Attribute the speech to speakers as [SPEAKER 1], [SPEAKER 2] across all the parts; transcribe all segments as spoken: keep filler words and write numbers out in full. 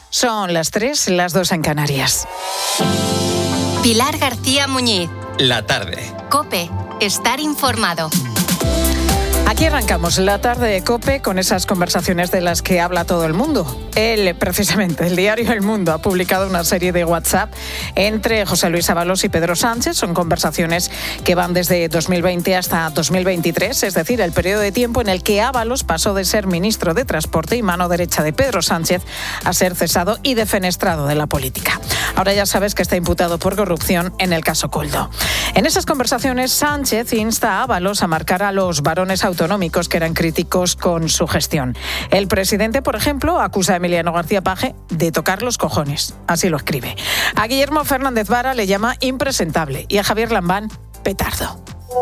[SPEAKER 1] Son las tres, las dos en Canarias.
[SPEAKER 2] Pilar García Muñiz.
[SPEAKER 3] La tarde.
[SPEAKER 2] COPE. Estar informado.
[SPEAKER 1] Aquí arrancamos la tarde de COPE con esas conversaciones de las que habla todo el mundo. Él, precisamente, el diario El Mundo ha publicado una serie de WhatsApp entre José Luis Ábalos y Pedro Sánchez. Son conversaciones que van desde dos mil veinte hasta dos mil veintitrés, es decir, el periodo de tiempo en el que Ábalos pasó de ser ministro de Transporte y mano derecha de Pedro Sánchez a ser cesado y defenestrado de la política. Ahora ya sabes que está imputado por corrupción en el caso Koldo. En esas conversaciones, Sánchez insta a Ábalos a marcar a los varones autonómicos que eran críticos con su gestión. El presidente, por ejemplo, acusa a Emiliano García Paje de tocar los cojones. Así lo escribe. A Guillermo Fernández Vara le llama impresentable y a Javier Lambán, petardo.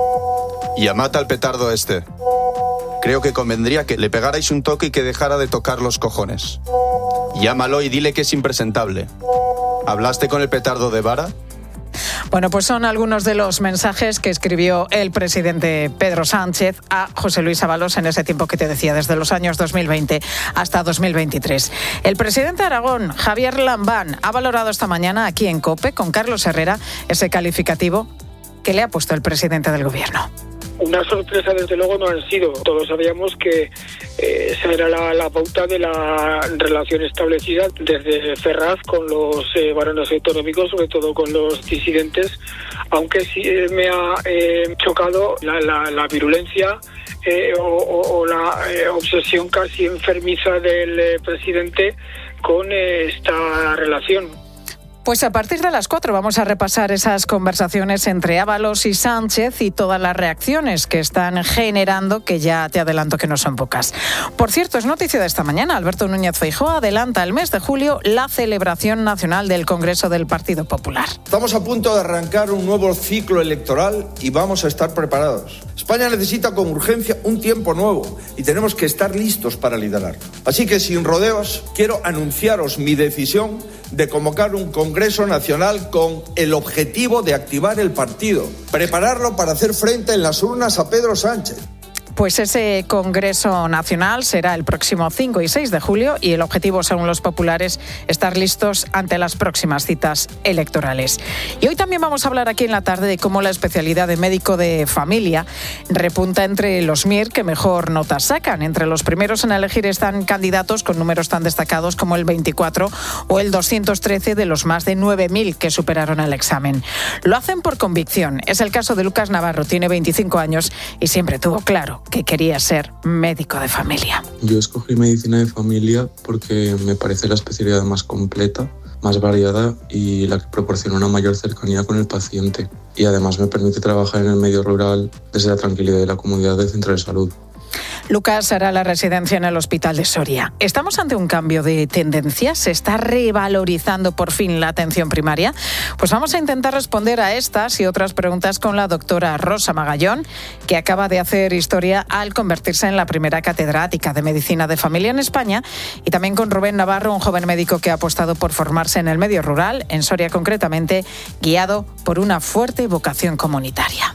[SPEAKER 4] Llamad al petardo este. Creo que convendría que le pegarais un toque y que dejara de tocar los cojones. Llámalo y dile que es impresentable. ¿Hablaste con el petardo de Vara?
[SPEAKER 1] Bueno, pues son algunos de los mensajes que escribió el presidente Pedro Sánchez a José Luis Ábalos en ese tiempo que te decía, desde los años dos mil veinte hasta dos mil veintitrés. El presidente de Aragón, Javier Lambán, ha valorado esta mañana aquí en COPE con Carlos Herrera ese calificativo que le ha puesto el presidente del gobierno.
[SPEAKER 5] Una sorpresa, desde luego, no han sido. Todos sabíamos que eh, esa era la, la pauta de la relación establecida desde Ferraz con los eh, varones autonómicos, sobre todo con los disidentes, aunque sí eh, me ha eh, chocado la, la, la virulencia eh, o, o, o la eh, obsesión casi enfermiza del eh, presidente con eh, esta relación.
[SPEAKER 1] Pues a partir de las cuatro vamos a repasar esas conversaciones entre Ábalos y Sánchez y todas las reacciones que están generando, que ya te adelanto que no son pocas. Por cierto, es noticia de esta mañana. Alberto Núñez Feijóo adelanta el mes de julio la celebración nacional del Congreso del Partido Popular.
[SPEAKER 6] Estamos a punto de arrancar un nuevo ciclo electoral y vamos a estar preparados. España necesita con urgencia un tiempo nuevo y tenemos que estar listos para liderar. Así que, sin rodeos, quiero anunciaros mi decisión de convocar un Congreso Nacional con el objetivo de activar el partido, prepararlo para hacer frente en las urnas a Pedro Sánchez.
[SPEAKER 1] Pues ese Congreso Nacional será el próximo cinco y seis de julio y el objetivo, según los populares, estar listos ante las próximas citas electorales. Y hoy también vamos a hablar aquí en la tarde de cómo la especialidad de médico de familia repunta entre los M I R que mejor notas sacan. Entre los primeros en elegir están candidatos con números tan destacados como el veinticuatro o el doscientos trece de los más de nueve mil que superaron el examen. Lo hacen por convicción. Es el caso de Lucas Navarro, tiene veinticinco años y siempre tuvo claro que quería ser médico de familia.
[SPEAKER 7] Yo escogí medicina de familia porque me parece la especialidad más completa, más variada y la que proporciona una mayor cercanía con el paciente. Y además me permite trabajar en el medio rural desde la tranquilidad de la comodidad del centro de salud.
[SPEAKER 1] Lucas hará la residencia en el Hospital de Soria. ¿Estamos ante un cambio de tendencia? ¿Se está revalorizando por fin la atención primaria? Pues vamos a intentar responder a estas y otras preguntas con la doctora Rosa Magallón, que acaba de hacer historia al convertirse en la primera catedrática de Medicina de Familia en España, y también con Rubén Navarro, un joven médico que ha apostado por formarse en el medio rural, en Soria concretamente, guiado por una fuerte vocación comunitaria.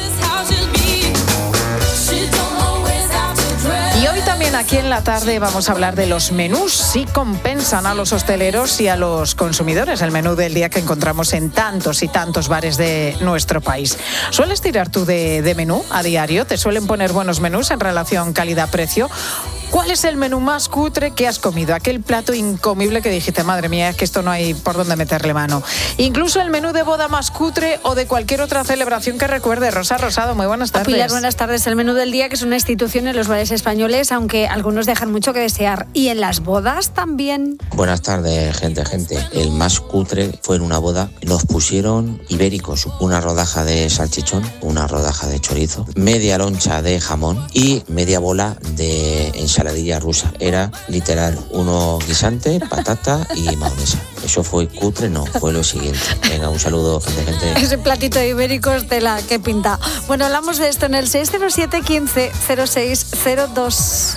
[SPEAKER 1] Y hoy también aquí en la tarde vamos a hablar de los menús, si compensan a los hosteleros y a los consumidores. El menú del día que encontramos en tantos y tantos bares de nuestro país. ¿Sueles tirar tú de, de menú a diario? ¿Te suelen poner buenos menús en relación calidad-precio? ¿Cuál es el menú más cutre que has comido? Aquel plato incomible que dijiste, madre mía, es que esto no hay por dónde meterle mano. Incluso el menú de boda más cutre o de cualquier otra celebración que recuerde. Rosa Rosado, muy buenas tardes.
[SPEAKER 8] Pilar, buenas tardes. El menú del día, que es una institución en los bares españoles, aunque algunos dejan mucho que desear. ¿Y en las bodas también?
[SPEAKER 9] Buenas tardes, gente, gente. El más cutre fue en una boda. Nos pusieron ibéricos, una rodaja de salchichón, una rodaja de chorizo, media loncha de jamón y media bola de ensaladilla rusa. Era literal uno guisante, patata y mayonesa. Eso fue cutre, no, fue lo siguiente. Venga, un saludo, gente, gente.
[SPEAKER 8] Ese platito de ibéricos, tela, qué pinta. Bueno, hablamos de esto en el seis cero siete, quince, cero seis cero dos.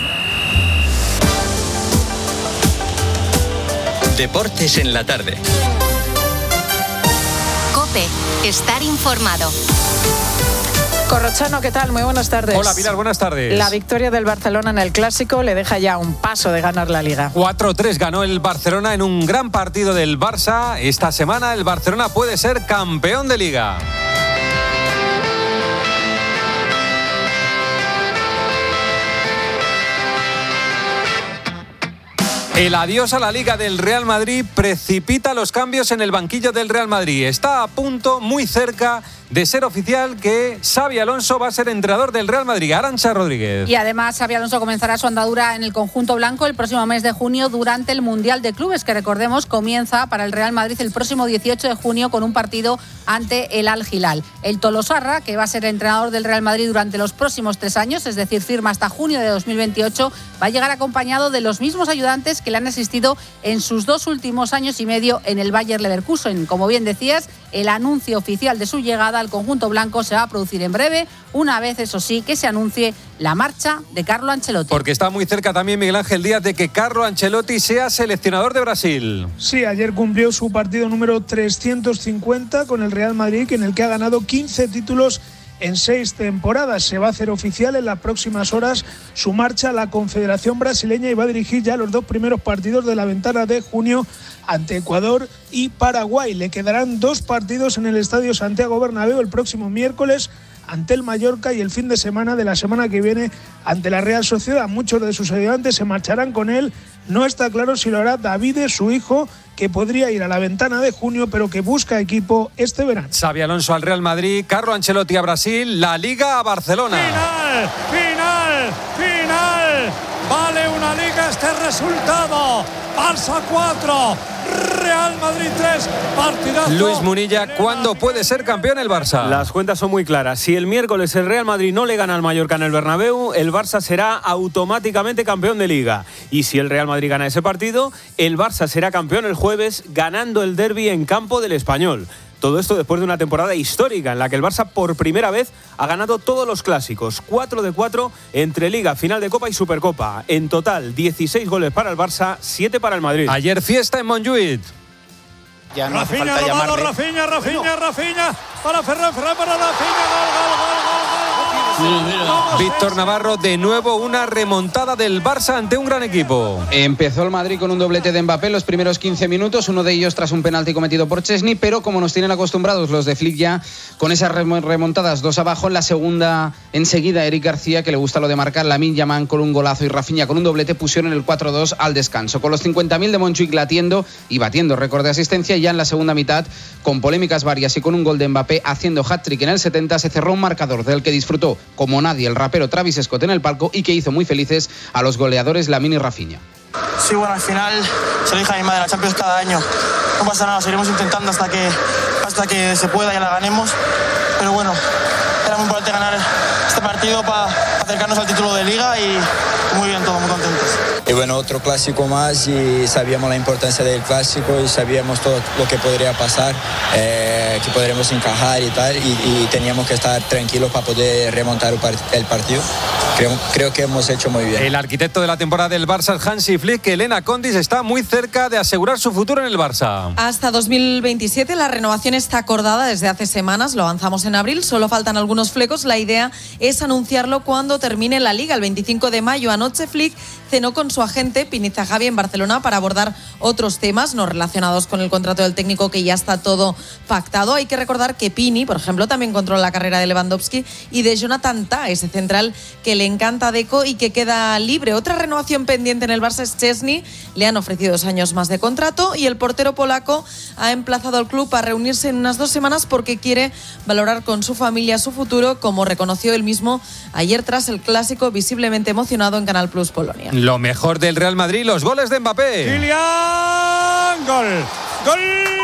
[SPEAKER 3] Deportes en la tarde.
[SPEAKER 2] COPE. Estar informado.
[SPEAKER 1] Corrochano, ¿qué tal? Muy buenas tardes.
[SPEAKER 10] Hola, Pilar, buenas tardes.
[SPEAKER 1] La victoria del Barcelona en el Clásico le deja ya un paso de ganar la Liga.
[SPEAKER 10] cuatro tres ganó el Barcelona en un gran partido del Barça. Esta semana el Barcelona puede ser campeón de Liga. El adiós a la Liga del Real Madrid precipita los cambios en el banquillo del Real Madrid. Está a punto, muy cerca de ser oficial que Xabi Alonso va a ser entrenador del Real Madrid. Arantxa Rodríguez.
[SPEAKER 11] Y además Xabi Alonso comenzará su andadura en el conjunto blanco el próximo mes de junio durante el Mundial de Clubes, que recordemos comienza para el Real Madrid el próximo dieciocho de junio con un partido ante el Al Hilal. El Tolosarra, que va a ser entrenador del Real Madrid durante los próximos tres años, es decir, firma hasta junio de dos mil veintiocho, va a llegar acompañado de los mismos ayudantes que le han asistido en sus dos últimos años y medio en el Bayer Leverkusen. Como bien decías, el anuncio oficial de su llegada al conjunto blanco se va a producir en breve, una vez, eso sí, que se anuncie la marcha de Carlo Ancelotti.
[SPEAKER 10] Porque está muy cerca también Miguel Ángel Díaz de que Carlo Ancelotti sea seleccionador de Brasil.
[SPEAKER 12] Sí, ayer cumplió su partido número trescientos cincuenta con el Real Madrid, en el que ha ganado quince títulos en seis temporadas. Se va a hacer oficial en las próximas horas su marcha a la Confederación Brasileña y va a dirigir ya los dos primeros partidos de la ventana de junio ante Ecuador y Paraguay. Le quedarán dos partidos en el Estadio Santiago Bernabéu el próximo miércoles ante el Mallorca y el fin de semana de la semana que viene ante la Real Sociedad. Muchos de sus ayudantes se marcharán con él. No está claro si lo hará Davide, su hijo, que podría ir a la ventana de junio, pero que busca equipo este verano.
[SPEAKER 10] Xabi Alonso al Real Madrid, Carlo Ancelotti a Brasil, la Liga a Barcelona.
[SPEAKER 13] Final, final, final. Vale una Liga este resultado. Barça cuatro, Real Madrid tres, partidazo.
[SPEAKER 10] Luis Munilla, ¿cuándo puede ser campeón el Barça?
[SPEAKER 14] Las cuentas son muy claras. Si el miércoles el Real Madrid no le gana al Mallorca en el Bernabéu, el Barça será automáticamente campeón de Liga. Y si el Real Madrid gana ese partido, el Barça será campeón el jueves ganando el derbi en campo del Español. Todo esto después de una temporada histórica en la que el Barça por primera vez ha ganado todos los clásicos. cuatro de cuatro entre Liga, final de Copa y Supercopa. En total, dieciséis goles para el Barça, siete para el Madrid.
[SPEAKER 10] Ayer fiesta en Montjuïc.
[SPEAKER 13] Ya no Rafinha, hace falta llamarle. Rafinha, Rafinha, bueno. Rafinha, para Ferran, Ferran, para Rafinha, gol, gol, gol, gol, gol.
[SPEAKER 10] Mira, mira. Víctor Navarro, de nuevo una remontada del Barça ante un gran equipo.
[SPEAKER 15] Empezó el Madrid con un doblete de Mbappé los primeros quince minutos, uno de ellos tras un penalti cometido por Chesney, pero como nos tienen acostumbrados los de Flick ya, con esas remontadas dos abajo, en la segunda enseguida Eric García, que le gusta lo de marcar, Lamine Yamal con un golazo y Rafinha con un doblete pusieron el cuatro dos al descanso. Con los cincuenta mil de Montjuïc latiendo y batiendo récord de asistencia, ya en la segunda mitad, con polémicas varias y con un gol de Mbappé haciendo hat-trick en el setenta, se cerró un marcador del que disfrutó como nadie el rapero Travis Scott en el palco y que hizo muy felices a los goleadores Lamine y Rafinha.
[SPEAKER 16] Sí, bueno, al final se lo dije a mi madre, la Champions cada año. No pasa nada, seguiremos intentando hasta que, hasta que se pueda y la ganemos. Pero bueno, era muy importante ganar este partido para acercarnos al título de Liga y muy bien, todos muy contentos.
[SPEAKER 17] Y bueno, otro clásico más y sabíamos la importancia del clásico y sabíamos todo lo que podría pasar, eh, que podríamos encajar y tal, y, y teníamos que estar tranquilos para poder remontar el partido. Creo, creo que hemos hecho muy bien.
[SPEAKER 10] El arquitecto de la temporada del Barça, Hansi Flick, Elena Condis, está muy cerca de asegurar su futuro en el Barça.
[SPEAKER 18] Hasta dos mil veintisiete la renovación está acordada desde hace semanas, lo avanzamos en abril, solo faltan algunos flecos. La idea es anunciarlo cuando termine la Liga, el veinticinco de mayo. Anoche Flick cenó con su agente Piniza Javi en Barcelona para abordar otros temas no relacionados con el contrato del técnico, que ya está todo pactado. Hay que recordar que Pini, por ejemplo, también controla la carrera de Lewandowski y de Jonathan Tah, ese central que le encanta a Deco y que queda libre. Otra renovación pendiente en el Barça es Chesney, le han ofrecido dos años más de contrato y el portero polaco ha emplazado al club a reunirse en unas dos semanas porque quiere valorar con su familia su futuro, como reconoció él mismo ayer tras el clásico, visiblemente emocionado en Canal Plus Polonia.
[SPEAKER 10] Lo mejor del Real Madrid, los goles de Mbappé.
[SPEAKER 13] Kylian, gol, gol.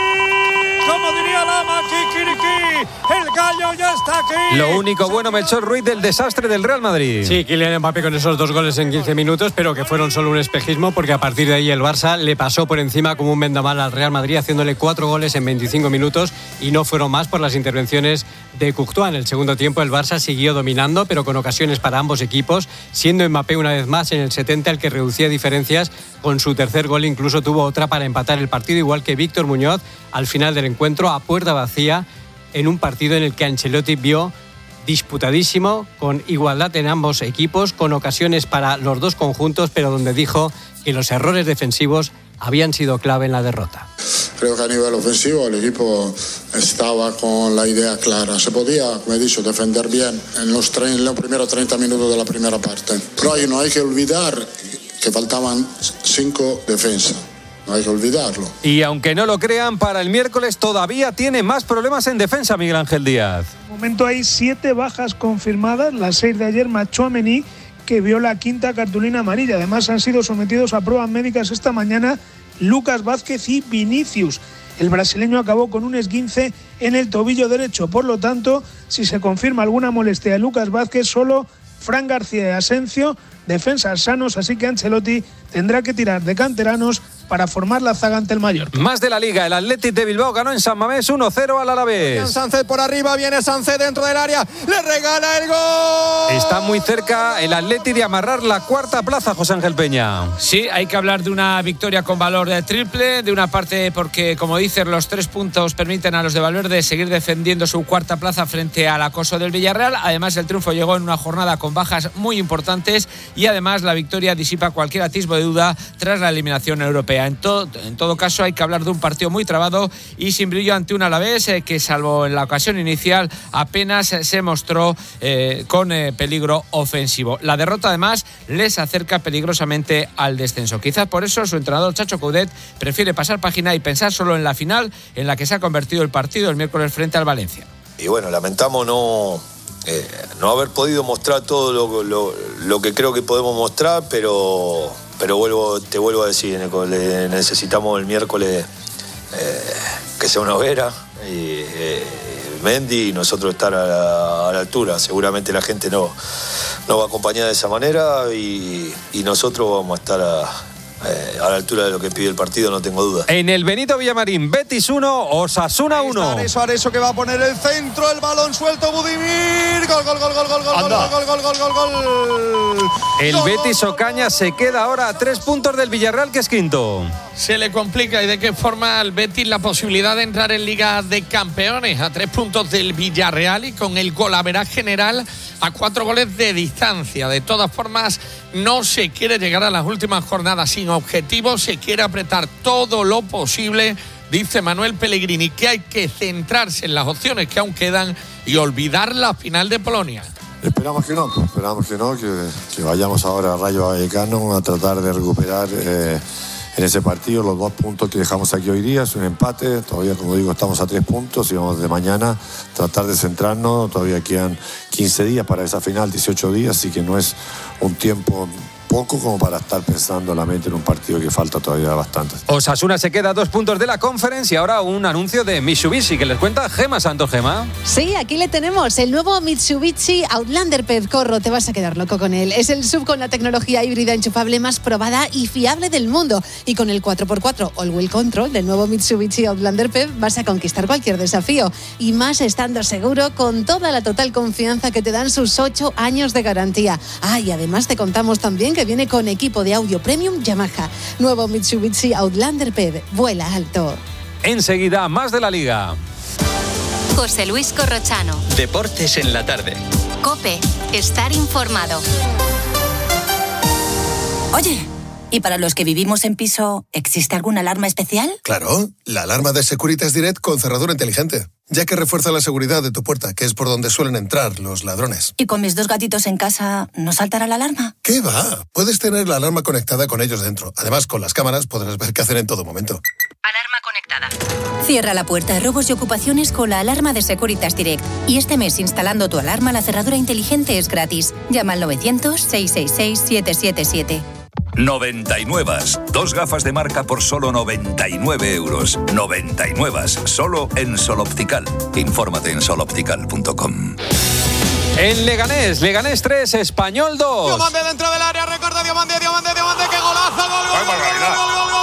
[SPEAKER 13] Como diría Lama, kikiriki, el gallo ya está aquí.
[SPEAKER 10] Lo único bueno, Melchor Ruiz, del desastre del Real Madrid.
[SPEAKER 14] Sí, Kylian Mbappé con esos dos goles en quince minutos, pero que fueron solo un espejismo, porque a partir de ahí el Barça le pasó por encima como un vendaval al Real Madrid, haciéndole cuatro goles en veinticinco minutos, y no fueron más por las intervenciones de Courtois. En el segundo tiempo el Barça siguió dominando, pero con ocasiones para ambos equipos, siendo Mbappé una vez más en el setenta el que reducía diferencias. Con su tercer gol incluso tuvo otra para empatar el partido, igual que Víctor Muñoz al final del encuentro a puerta vacía, en un partido en el que Ancelotti vio
[SPEAKER 19] disputadísimo, con igualdad en ambos equipos, con ocasiones para los dos conjuntos, pero donde dijo que los errores defensivos habían sido clave en la derrota.
[SPEAKER 20] Creo que a nivel ofensivo el equipo estaba con la idea clara. Se podía, como he dicho, defender bien en los, tre- en los primeros treinta minutos de la primera parte. Pero ahí no hay que olvidar que faltaban cinco defensas. No hay que olvidarlo.
[SPEAKER 10] Y aunque no lo crean, para el miércoles todavía tiene más problemas en defensa Miguel Ángel Díaz.
[SPEAKER 12] De momento hay siete bajas confirmadas, las seis de ayer más Tchouaméni, que vio la quinta cartulina amarilla. Además han sido sometidos a pruebas médicas esta mañana Lucas Vázquez y Vinicius. El brasileño acabó con un esguince en el tobillo derecho. Por lo tanto, si se confirma alguna molestia de Lucas Vázquez, solo Fran García y Asensio, defensas sanos, así que Ancelotti tendrá que tirar de canteranos para formar la zaga ante el Mallorca.
[SPEAKER 10] Más de la Liga, el Athletic de Bilbao ganó en San Mamés uno cero al Alavés.
[SPEAKER 21] Sánchez por arriba, viene Sánchez dentro del área, le regala el gol.
[SPEAKER 10] Está muy cerca el Athletic de amarrar la cuarta plaza, José Ángel Peña.
[SPEAKER 22] Sí, hay que hablar de una victoria con valor de triple, de una parte porque, como dices, los tres puntos permiten a los de Valverde seguir defendiendo su cuarta plaza frente al acoso del Villarreal. Además, el triunfo llegó en una jornada con bajas muy importantes y además la victoria disipa cualquier atisbo de duda tras la eliminación europea. En, to- en todo caso, hay que hablar de un partido muy trabado y sin brillo ante un Alavés eh, que, salvo en la ocasión inicial, apenas eh, se mostró eh, con eh, peligro ofensivo. La derrota, además, les acerca peligrosamente al descenso. Quizás por eso su entrenador Chacho Coudet prefiere pasar página y pensar solo en la final en la que se ha convertido el partido el miércoles frente al Valencia.
[SPEAKER 23] Y bueno, lamentamos no... Eh, no haber podido mostrar todo lo, lo, lo que creo que podemos mostrar, pero, pero vuelvo, te vuelvo a decir, necesitamos el miércoles eh, que sea una hoguera y eh, Mendy y nosotros estar a la, a la altura. Seguramente la gente no, no va a acompañar de esa manera y, y nosotros vamos a estar a... Eh, a la altura de lo que pide el partido, no tengo duda.
[SPEAKER 10] En el Benito Villamarín, Betis uno, Osasuna uno.
[SPEAKER 21] Areso, Areso que va a poner el centro, el balón suelto, Budimir. Gol, gol, gol, gol, gol, gol, gol, gol, gol, gol, gol, gol.
[SPEAKER 10] El
[SPEAKER 21] gol,
[SPEAKER 10] Betis
[SPEAKER 21] gol,
[SPEAKER 10] Ocaña se queda ahora a tres puntos del Villarreal, que es quinto.
[SPEAKER 22] Se le complica y de qué forma al Betis la posibilidad de entrar en Liga de Campeones a tres puntos del Villarreal y con el golaveraje general a cuatro goles de distancia. De todas formas, no se quiere llegar a las últimas jornadas sin objetivo, se quiere apretar todo lo posible. Dice Manuel Pellegrini que hay que centrarse en las opciones que aún quedan y olvidar la final de Polonia.
[SPEAKER 24] Esperamos que no, esperamos que no, que, que vayamos ahora a Rayo Vallecano a tratar de recuperar eh, en ese partido los dos puntos que dejamos aquí hoy día. Es un empate, todavía, como digo, estamos a tres puntos y vamos de mañana tratar de centrarnos. Todavía quedan quince días para esa final, dieciocho días, así que no es un tiempo poco como para estar pensando la mente en un partido que falta todavía bastante.
[SPEAKER 10] Osasuna se queda a dos puntos de la Conference y ahora un anuncio de Mitsubishi que les cuenta Gema Santos. Gema.
[SPEAKER 25] Sí, aquí le tenemos el nuevo Mitsubishi Outlander P E V. Corro, te vas a quedar loco con él. Es el S U V con la tecnología híbrida enchufable más probada y fiable del mundo. Y con el cuatro por cuatro All Wheel Control del nuevo Mitsubishi Outlander P E V vas a conquistar cualquier desafío. Y más estando seguro con toda la total confianza que te dan sus ocho años de garantía. Ah, y además te contamos también que viene con equipo de audio premium Yamaha. Nuevo Mitsubishi Outlander P E V. Vuela alto.
[SPEAKER 10] Enseguida, más de la Liga.
[SPEAKER 2] José Luis Corrochano.
[SPEAKER 3] Deportes en la tarde.
[SPEAKER 2] COPE. Estar informado.
[SPEAKER 26] Oye, ¿y para los que vivimos en piso, existe alguna alarma especial?
[SPEAKER 27] Claro, la alarma de Securitas Direct con cerradura inteligente, ya que refuerza la seguridad de tu puerta, que es por donde suelen entrar los ladrones.
[SPEAKER 26] ¿Y con mis dos gatitos en casa, no saltará la alarma?
[SPEAKER 27] ¿Qué va? Puedes tener la alarma conectada con ellos dentro. Además, con las cámaras podrás ver qué hacen en todo momento.
[SPEAKER 26] Alarma conectada. Cierra la puerta de robos y ocupaciones con la alarma de Securitas Direct. Y este mes, instalando tu alarma, la cerradura inteligente es gratis. Llama al novecientos, seiscientos sesenta y seis, siete siete siete.
[SPEAKER 28] noventa y nueve. Dos gafas de marca por solo noventa y nueve euros. noventa y nueve. Solo en Sol Optical. Infórmate en sol optical punto com.
[SPEAKER 10] En Leganés, Leganés tres, Español dos.
[SPEAKER 21] Diomande dentro del área, recorta Diomande, Diomande, Diomande, qué golazo, gol, gol, gol, gol, gol, gol, gol, gol, gol.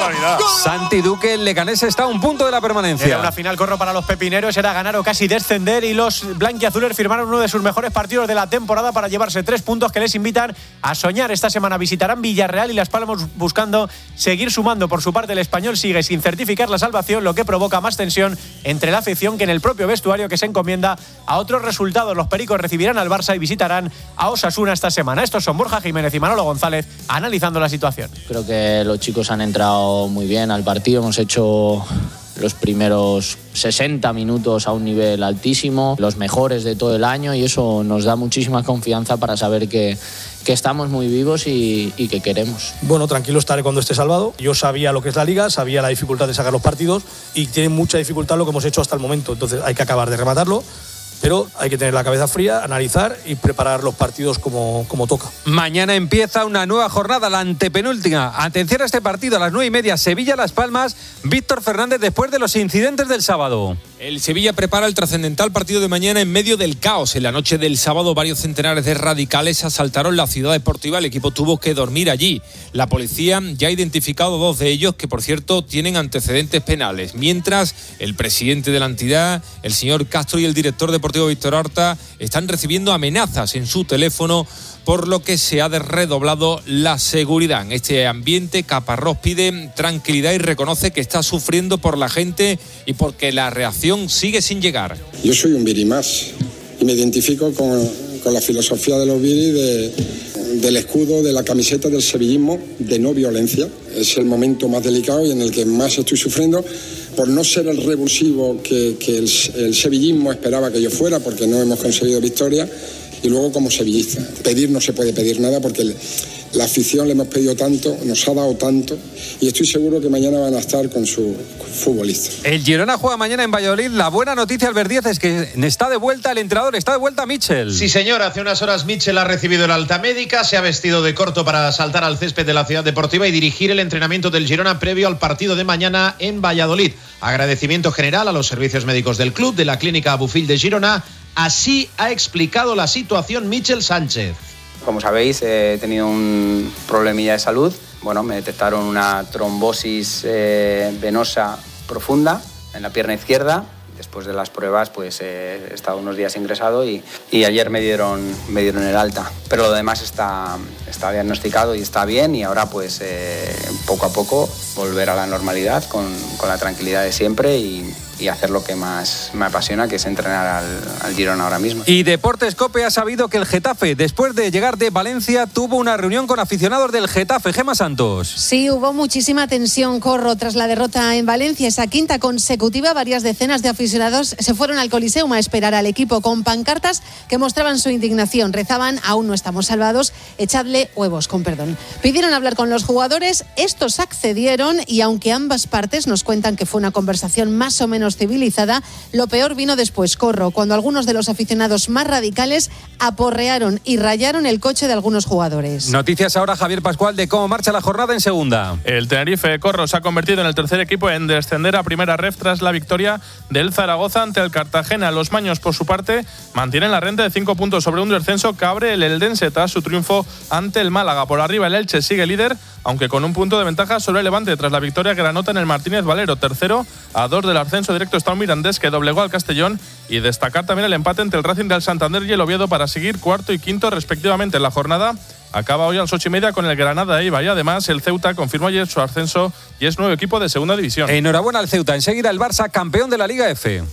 [SPEAKER 21] barbaridad!
[SPEAKER 10] Santi Duque, el Leganés está a un punto de la permanencia.
[SPEAKER 1] Era una final, Corro, para los pepineros, era ganar o casi descender, y los blanquiazules firmaron uno de sus mejores partidos de la temporada para llevarse tres puntos que les invitan a soñar. Esta semana visitarán Villarreal y Las Palmas buscando seguir sumando. Por su parte, el Español sigue sin certificar la salvación, lo que provoca más tensión entre la afición que en el propio vestuario, que se encomienda a otros resultados. Los pericos recibirán al Barça y visitarán a Osasuna esta semana. Estos son Borja Jiménez y Manolo González analizando la situación.
[SPEAKER 4] Creo que los chicos han entrado muy bien al partido, hemos hecho los primeros sesenta minutos a un nivel altísimo, los mejores de todo el año, y eso nos da muchísima confianza para saber que, que estamos muy vivos y, y que queremos.
[SPEAKER 5] Bueno, tranquilo estaré cuando esté salvado. Yo sabía lo que es la Liga, sabía la dificultad de sacar los partidos, y tiene mucha dificultad lo que hemos hecho hasta el momento, entonces hay que acabar de rematarlo. Pero hay que tener la cabeza fría, analizar y preparar los partidos como, como toca.
[SPEAKER 10] Mañana empieza una nueva jornada, la antepenúltima. Atención a este partido, a las nueve y media, Sevilla-Las Palmas. Víctor Fernández, después de los incidentes del sábado.
[SPEAKER 6] El Sevilla prepara el trascendental partido de mañana en medio del caos. En la noche del sábado, varios centenares de radicales asaltaron la ciudad deportiva. El equipo tuvo que dormir allí. La policía ya ha identificado dos de ellos, que por cierto tienen antecedentes penales. Mientras, el presidente de la entidad, el señor Castro, y el director deportivo Víctor Horta están recibiendo amenazas en su teléfono, por lo que se ha redoblado la seguridad. En este ambiente, Caparrós pide tranquilidad y reconoce que está sufriendo por la gente y porque la reacción sigue sin llegar.
[SPEAKER 7] Yo soy un viri más y me identifico con, con la filosofía de los viri de, del escudo, de la camiseta del sevillismo, de no violencia. Es el momento más delicado y en el que más estoy sufriendo, por no ser el revulsivo que, que el, el sevillismo esperaba que yo fuera, porque no hemos conseguido victoria. Y luego, como sevillista, pedir no se puede pedir nada, porque la afición le hemos pedido tanto, nos ha dado tanto, y estoy seguro que mañana van a estar con su futbolista.
[SPEAKER 10] El Girona juega mañana en Valladolid. La buena noticia, Albert Díaz, es que está de vuelta el entrenador, está de vuelta Mitchell.
[SPEAKER 8] Sí, señor, hace unas horas Mitchell ha recibido el alta médica, se ha vestido de corto para saltar al césped de la ciudad deportiva y dirigir el entrenamiento del Girona previo al partido de mañana en Valladolid. Agradecimiento general a los servicios médicos del club, de la clínica Bufil de Girona. Así ha explicado la situación Mitchell Sánchez.
[SPEAKER 9] Como sabéis, he tenido un problemilla de salud. Bueno, me detectaron una trombosis eh, venosa profunda en la pierna izquierda. Después de las pruebas, pues eh, he estado unos días ingresado y, y ayer me dieron, me dieron el alta. Pero lo demás está, está diagnosticado y está bien, y ahora pues eh, poco a poco volver a la normalidad con, con la tranquilidad de siempre y, y hacer lo que más me apasiona, que es entrenar al, al Girona ahora mismo.
[SPEAKER 10] Y Deportes COPE ha sabido que el Getafe, después de llegar de Valencia, tuvo una reunión con aficionados del Getafe. Gemma Santos.
[SPEAKER 25] Sí, hubo muchísima tensión, Corro, tras la derrota en Valencia, esa quinta consecutiva. Varias decenas de aficionados se fueron al Coliseum a esperar al equipo con pancartas que mostraban su indignación. Rezaban: aún no estamos salvados, echadle huevos, con perdón. Pidieron hablar con los jugadores, estos accedieron, y aunque ambas partes nos cuentan que fue una conversación más o menos civilizada, lo peor vino después, Corro, cuando algunos de los aficionados más radicales aporrearon y rayaron el coche de algunos jugadores.
[SPEAKER 10] Noticias ahora, Javier Pascual, de cómo marcha la jornada en segunda.
[SPEAKER 11] El Tenerife, Corro, se ha convertido en el tercer equipo en descender a primera ref tras la victoria del Zaragoza ante el Cartagena. Los maños, por su parte, mantienen la renta de cinco puntos sobre un descenso que abre el Eldense tras su triunfo ante el Málaga. Por arriba, el Elche sigue líder, aunque con un punto de ventaja sobre el Levante tras la victoria que anota en el Martínez Valero. Tercero, a dos del ascenso directo está un Mirandés que doblegó al Castellón, y destacar también el empate entre el Racing del Santander y el Oviedo para seguir cuarto y quinto respectivamente. En la jornada acaba hoy a las ocho y media con el Granada de Iba, y además el Ceuta confirmó ayer su ascenso y es nuevo equipo de segunda división.
[SPEAKER 10] Enhorabuena al Ceuta. Enseguida el Barça, campeón de la Liga F.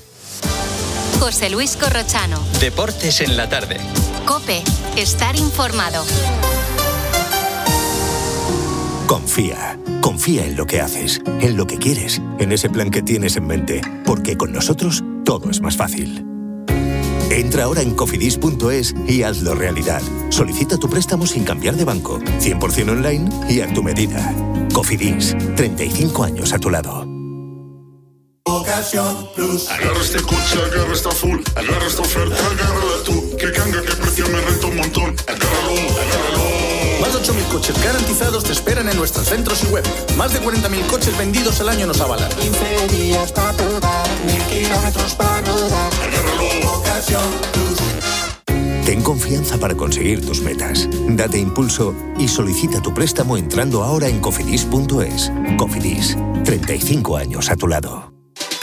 [SPEAKER 2] José Luis Corrochano.
[SPEAKER 3] Deportes en la tarde.
[SPEAKER 2] COPE. Estar informado.
[SPEAKER 29] Confía. Confía en lo que haces, en lo que quieres, en ese plan que tienes en mente, porque con nosotros todo es más fácil. Entra ahora en cofidis punto es y hazlo realidad. Solicita tu préstamo sin cambiar de banco, cien por ciento online y a tu medida. Cofidis, treinta y cinco años a tu lado.
[SPEAKER 30] Ocasión Plus. Agarra este coche, agarra esta full, agarra esta oferta, agárrala tú. Que canga, que precio me renta un montón. Agárralo, agárralo.
[SPEAKER 31] Más de ocho mil coches garantizados te esperan en nuestros centros y web. Más de cuarenta mil coches vendidos al año nos avalan.
[SPEAKER 30] quince días para probar, mil kilómetros para rodar. Agárralo. Ocasión Plus.
[SPEAKER 29] Ten confianza para conseguir tus metas. Date impulso y solicita tu préstamo entrando ahora en cofidis punto es. Cofidis, treinta y cinco años a tu lado.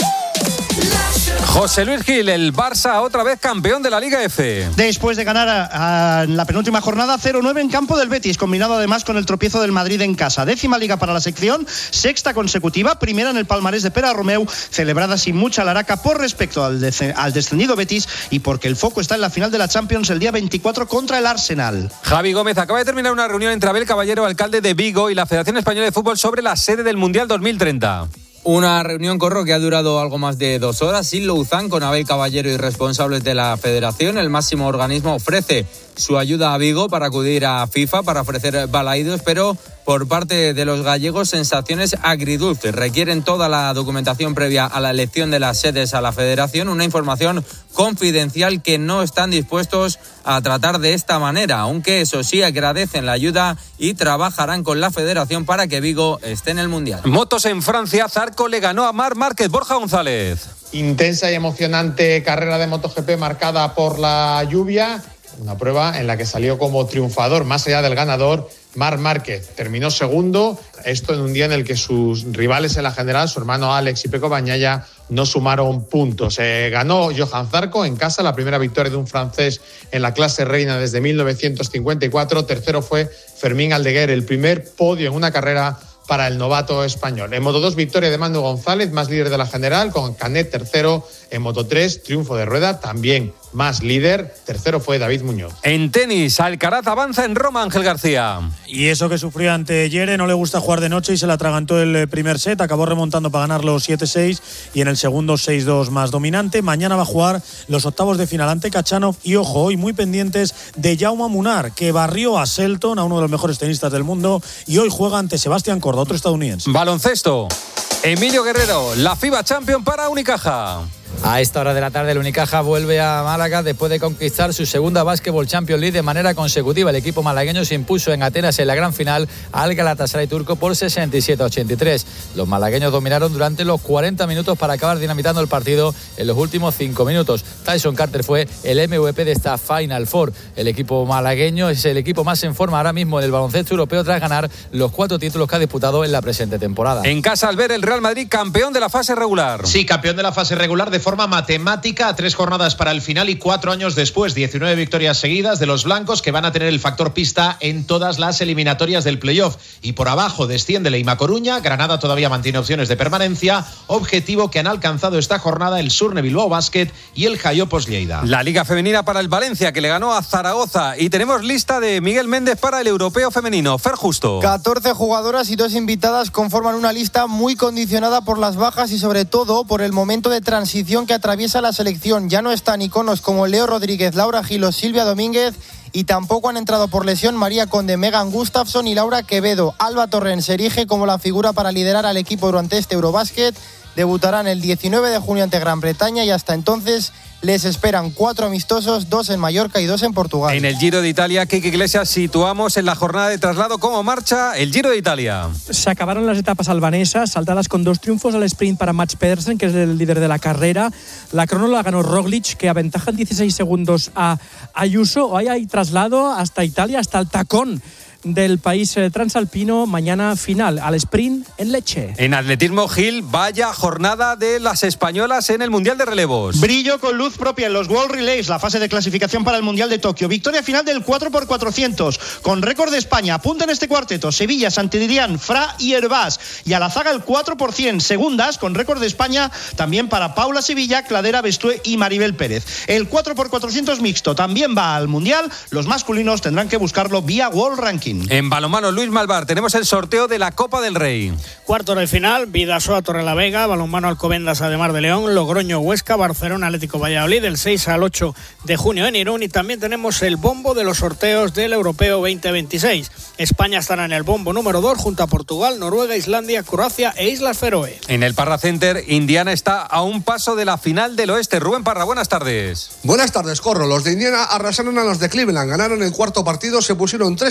[SPEAKER 10] José Luis Gil, el Barça otra vez campeón de la Liga F.
[SPEAKER 12] Después de ganar a, a, en la penúltima jornada cero nueve en campo del Betis, combinado además con el tropiezo del Madrid en casa. Décima liga para la sección, sexta consecutiva, primera en el palmarés de Pere Romeu, celebrada sin mucha laraca por respecto al, de, al descendido Betis y porque el foco está en la final de la Champions el día veinticuatro contra el Arsenal.
[SPEAKER 10] Javi Gómez, acaba de terminar una reunión entre Abel Caballero, alcalde de Vigo, y la Federación Española de Fútbol sobre la sede del Mundial dos mil treinta.
[SPEAKER 13] Una reunión, Corro, que ha durado algo más de dos horas sin Louzán, con Abel Caballero y responsables de la federación. El máximo organismo ofrece su ayuda a Vigo para acudir a FIFA, para ofrecer balaídos, pero por parte de los gallegos sensaciones agridulces. Requieren toda la documentación previa a la elección de las sedes a la federación, una información confidencial que no están dispuestos a tratar de esta manera, aunque eso sí agradecen la ayuda y trabajarán con la federación para que Vigo esté en el Mundial.
[SPEAKER 10] Motos en Francia, Zarco le ganó a Marc Márquez. Borja González.
[SPEAKER 14] Intensa y emocionante carrera de MotoGP marcada por la lluvia. Una prueba en la que salió como triunfador, más allá del ganador, Marc Márquez. Terminó segundo, esto en un día en el que sus rivales en la general, su hermano Alex y Pecco Bagnaia, no sumaron puntos. Eh, ganó Johan Zarco en casa, la primera victoria de un francés en la clase reina desde mil novecientos cincuenta y cuatro. Tercero fue Fermín Aldeguer, el primer podio en una carrera para el novato español. En Moto dos, victoria de Manu González, más líder de la general, con Canet tercero. En Moto tres, triunfo de Rueda, también más líder. Tercero fue David Muñoz.
[SPEAKER 10] En tenis, Alcaraz avanza en Roma, Ángel García.
[SPEAKER 15] Y eso que sufrió ante Yere, no le gusta jugar de noche y se le atragantó el primer set, acabó remontando para ganarlo siete seis y en el segundo seis dos más dominante. Mañana va a jugar los octavos de final ante Khachanov y, ojo, hoy muy pendientes de Jaume Munar, que barrió a Selton, a uno de los mejores tenistas del mundo, y hoy juega ante Sebastián Corda, otro estadounidense.
[SPEAKER 10] Baloncesto, Emilio Guerrero, la FIBA Champion para Unicaja.
[SPEAKER 16] A esta hora de la tarde el Unicaja vuelve a Málaga después de conquistar su segunda Basketball Champions League de manera consecutiva. El equipo malagueño se impuso en Atenas en la gran final al Galatasaray turco por sesenta y siete a ochenta y tres. Los malagueños dominaron durante los cuarenta minutos para acabar dinamitando el partido en los últimos cinco minutos. Tyson Carter fue el M V P de esta Final Four. El equipo malagueño es el equipo más en forma ahora mismo en el baloncesto europeo tras ganar los cuatro títulos que ha disputado en la presente temporada.
[SPEAKER 10] En casa, al ver el Real Madrid campeón de la fase regular.
[SPEAKER 8] Sí, campeón de la fase regular de forma matemática, a tres jornadas para el final y cuatro años después, diecinueve victorias seguidas de los blancos, que van a tener el factor pista en todas las eliminatorias del playoff. Y por abajo desciende Leima Coruña, Granada todavía mantiene opciones de permanencia, objetivo que han alcanzado esta jornada el Surne Bilbao Basket y el Jaiopos Lleida.
[SPEAKER 10] La Liga Femenina para el Valencia, que le ganó a Zaragoza, y tenemos lista de Miguel Méndez para el Europeo Femenino. Fer Justo.
[SPEAKER 17] catorce jugadoras y dos invitadas conforman una lista muy condicionada por las bajas y sobre todo por el momento de transición que atraviesa la selección. Ya no están iconos como Leo Rodríguez, Laura Gil, Silvia Domínguez, y tampoco han entrado por lesión María Conde, Megan Gustafsson y Laura Quevedo. Alba Torrent se erige como la figura para liderar al equipo durante este Eurobasket. Debutarán el diecinueve de junio ante Gran Bretaña y hasta entonces les esperan cuatro amistosos, dos en Mallorca y dos en Portugal.
[SPEAKER 10] En el Giro de Italia, Kike Iglesias, situamos en la jornada de traslado cómo marcha el Giro de Italia.
[SPEAKER 18] Se acabaron las etapas albanesas, saltadas con dos triunfos al sprint para Mats Pedersen, que es el líder de la carrera. La crono la ganó Roglic, que aventaja en dieciséis segundos a Ayuso. Hoy hay traslado hasta Italia, hasta el tacón del país transalpino. Mañana final al sprint en Lecce.
[SPEAKER 10] En atletismo, Gil, vaya jornada de las españolas en el Mundial de Relevos.
[SPEAKER 12] Brillo con luz propia en los World Relays, la fase de clasificación para el Mundial de Tokio. Victoria final del cuatro por cuatrocientos con récord de España. Apunta en este cuarteto Sevilla, Santillán, Fra y Hervás. Y a la zaga el cuatro por cien. Segundas con récord de España también para Paula Sevilla, Cladera Bestué y Maribel Pérez. El cuatro por cuatrocientos mixto también va al Mundial. Los masculinos tendrán que buscarlo vía World Ranking.
[SPEAKER 10] En balonmano, Luis Malvar, tenemos el sorteo de la Copa del Rey.
[SPEAKER 19] Cuarto de final, Vidasoa Torrelavega, balonmano Alcobendas Ademar de León, Logroño Huesca, Barcelona Atlético Valladolid, del seis al ocho de junio en Irún. Y también tenemos el bombo de los sorteos del Europeo veinte veintiséis. España estará en el bombo número dos junto a Portugal, Noruega, Islandia, Croacia e Islas Feroe.
[SPEAKER 10] En el Parra Center, Indiana está a un paso de la final del oeste. Rubén Parra, buenas tardes.
[SPEAKER 20] Buenas tardes, Corro. Los de Indiana arrasaron a los de Cleveland, ganaron el cuarto partido, se pusieron tres a uno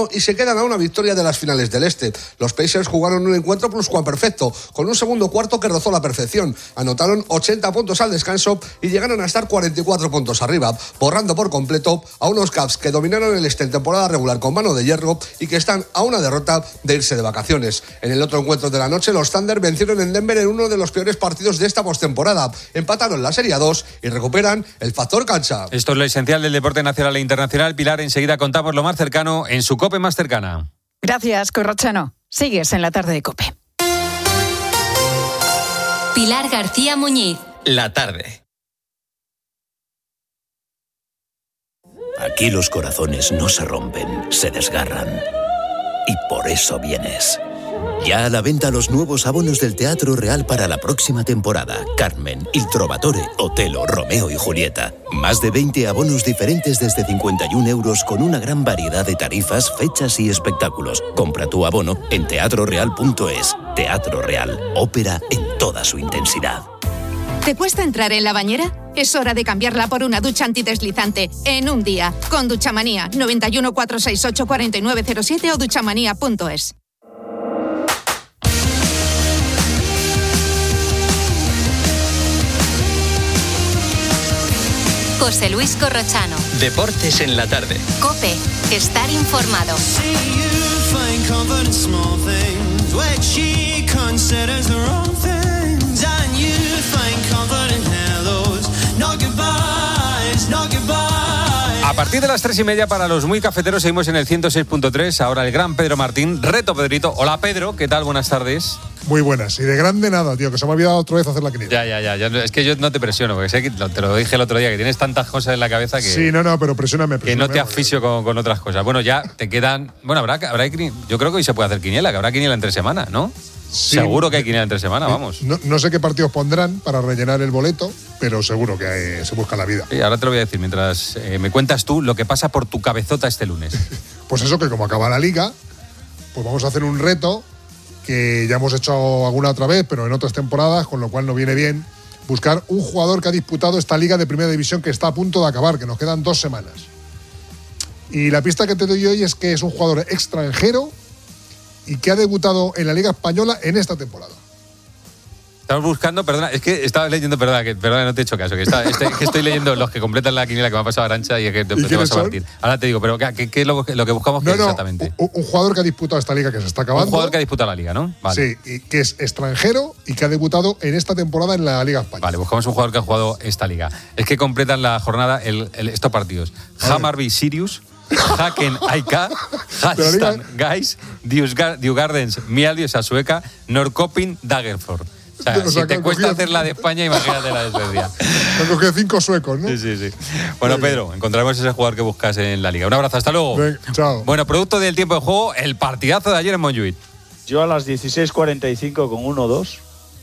[SPEAKER 1] y se quedan a una victoria de las finales del Este. Los Pacers jugaron un encuentro pluscuamperfecto, con un segundo cuarto que rozó la perfección. Anotaron ochenta puntos al descanso y llegaron a estar cuarenta y cuatro puntos arriba, borrando por completo a unos Cavs que dominaron el Este en temporada regular con mano de hierro y que están a una derrota de irse de vacaciones. En el otro encuentro de la noche, los Thunder vencieron en Denver en uno de los peores partidos de esta postemporada. Empataron la Serie a dos y recuperan el factor cancha.
[SPEAKER 10] Esto es lo esencial del deporte nacional e internacional. Pilar, enseguida contamos lo más cercano en su COPE más cercana.
[SPEAKER 4] Gracias, Corrochano. Sigues en la tarde de COPE.
[SPEAKER 2] Pilar García Muñiz.
[SPEAKER 3] La tarde.
[SPEAKER 5] Aquí los corazones no se rompen, se desgarran. Y por eso vienes. Ya a la venta los nuevos abonos del Teatro Real para la próxima temporada. Carmen, Il Trovatore, Otelo, Romeo y Julieta. Más de veinte abonos diferentes desde cincuenta y un euros con una gran variedad de tarifas, fechas y espectáculos. Compra tu abono en teatro real punto es. Teatro Real, ópera en toda su intensidad.
[SPEAKER 4] ¿Te cuesta entrar en la bañera? Es hora de cambiarla por una ducha antideslizante en un día. Con Duchamanía, noventa y uno, cuatrocientos sesenta y ocho, cuarenta y nueve cero siete o duchamanía punto es.
[SPEAKER 2] José Luis Corrochano.
[SPEAKER 3] Deportes en la tarde.
[SPEAKER 2] COPE. Estar informado.
[SPEAKER 10] A partir de las tres y media para los muy cafeteros seguimos en el ciento seis punto tres. Ahora el gran Pedro Martín. Reto Pedrito. Hola Pedro, ¿qué tal? Buenas tardes.
[SPEAKER 20] Muy buenas. Y de grande nada, tío, que se me ha olvidado otra vez hacer la quiniela.
[SPEAKER 10] Ya, ya, ya, ya. Es que yo no te presiono, porque sé que te lo dije el otro día, que tienes tantas cosas en la cabeza que...
[SPEAKER 20] Sí, no, no, pero presióname,
[SPEAKER 10] presióname que no te asfixio con, con otras cosas. Bueno, ya te quedan... Bueno, habrá, habrá yo creo que hoy se puede hacer quiniela, que habrá quiniela entre semana, ¿no? Sí, seguro que hay quiniela entre semana, vamos.
[SPEAKER 20] No, no sé qué partidos pondrán para rellenar el boleto, pero seguro que hay, se busca la vida.
[SPEAKER 10] Sí, ahora te lo voy a decir, mientras eh, me cuentas tú lo que pasa por tu cabezota este lunes.
[SPEAKER 20] Pues eso, que como acaba la liga, pues vamos a hacer un reto que ya hemos hecho alguna otra vez, pero en otras temporadas, con lo cual no viene bien buscar un jugador que ha disputado esta liga de primera división que está a punto de acabar, que nos quedan dos semanas. Y la pista que te doy hoy es que es un jugador extranjero y que ha debutado en la Liga Española en esta temporada.
[SPEAKER 10] Estamos buscando, perdona, es que estaba leyendo, perdona, que perdona, no te he hecho caso, que, está, este, que estoy leyendo los que completan la quiniela que me ha pasado Arancha y que te, te vas a partir. Ahora te digo, pero ¿qué, qué es lo, lo que buscamos?
[SPEAKER 20] No,
[SPEAKER 10] ¿qué
[SPEAKER 20] no,
[SPEAKER 10] exactamente?
[SPEAKER 20] Un, un jugador que ha disputado esta liga que se está acabando.
[SPEAKER 10] Un jugador que ha disputado la liga, ¿no?
[SPEAKER 20] Vale. Sí, y que es extranjero y que ha debutado en esta temporada en la Liga Española.
[SPEAKER 10] Vale, buscamos un jugador que ha jugado esta liga. Es que completan la jornada el, el, estos partidos. Hammarby Sirius, Haken Aika, Halstan Guys, Djurgårdens Mjällby Sueca, Norrköping Dagerford. O sea, o sea, si te cuesta cogía... hacer la de España, imagínate la de Suecia.
[SPEAKER 20] Me cogí cinco suecos, ¿no?
[SPEAKER 10] Sí, sí, sí. Bueno, Pedro, encontraremos ese jugador que buscas en la liga. Un abrazo, hasta luego.
[SPEAKER 20] Ven, chao.
[SPEAKER 10] Bueno, producto del tiempo de juego, el partidazo de ayer en Montjuïc.
[SPEAKER 21] Yo a las dieciséis cuarenta y cinco con uno dos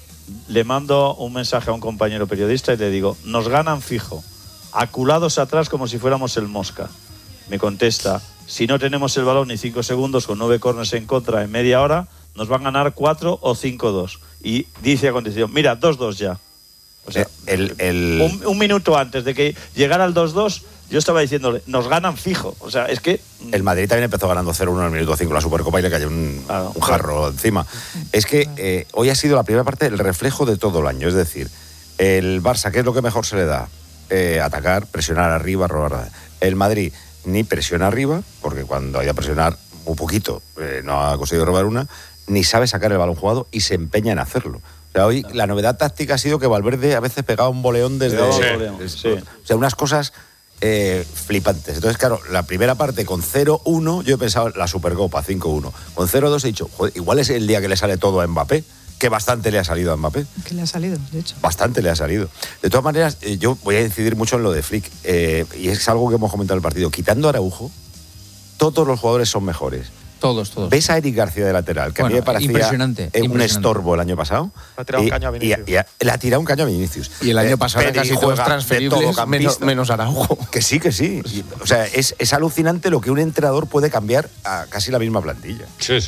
[SPEAKER 21] le mando un mensaje a un compañero periodista y le digo, nos ganan fijo, aculados atrás como si fuéramos el Mosca. Me contesta, si no tenemos el balón ni cinco segundos con nueve corners en contra en media hora, nos van a ganar cuatro o cinco dos. Y dice a continuación, mira, dos dos ya. O sea, el, el... Un, un minuto antes de que llegara el dos dos, yo estaba diciéndole, nos ganan fijo. O sea, es que...
[SPEAKER 22] El Madrid también empezó ganando cero uno en el minuto cinco la Supercopa y le cayó un, ah, un jarro claro. encima. Es que eh, hoy ha sido la primera parte el reflejo de todo el año. Es decir, el Barça, ¿qué es lo que mejor se le da? Eh, atacar, presionar arriba, robar. El Madrid ni presiona arriba, porque cuando hay a presionar un poquito eh, no ha conseguido robar una, ni sabe sacar el balón jugado y se empeña en hacerlo. O sea, hoy la novedad táctica ha sido que Valverde a veces pegaba un boleón desde... Sí, desde sí. O sea, unas cosas eh, flipantes. Entonces, claro, la primera parte con cero uno, yo he pensado la Supercopa, cinco uno. Con cero dos he dicho, joder, igual es el día que le sale todo a Mbappé, que bastante le ha salido a Mbappé.
[SPEAKER 4] Que le ha salido, de hecho.
[SPEAKER 22] Bastante le ha salido. De todas maneras, eh, yo voy a incidir mucho en lo de Flick, eh, y es algo que hemos comentado en el partido. Quitando a Araujo, todos los jugadores son mejores.
[SPEAKER 13] Todos, todos.
[SPEAKER 22] ¿Ves a Eric García de lateral? Que bueno, a mí me parecía
[SPEAKER 13] impresionante,
[SPEAKER 22] un
[SPEAKER 13] impresionante.
[SPEAKER 22] estorbo el año pasado.
[SPEAKER 21] Le ha tirado un caño a Vinicius.
[SPEAKER 22] Y, y, y, le ha tirado un caño a Vinicius.
[SPEAKER 13] Y el año eh, pasado casi todos transferibles, menos, menos Araujo.
[SPEAKER 22] Que sí, que sí. Y, o sea, es, es alucinante lo que un entrenador puede cambiar a casi la misma plantilla.
[SPEAKER 20] Sí, sí.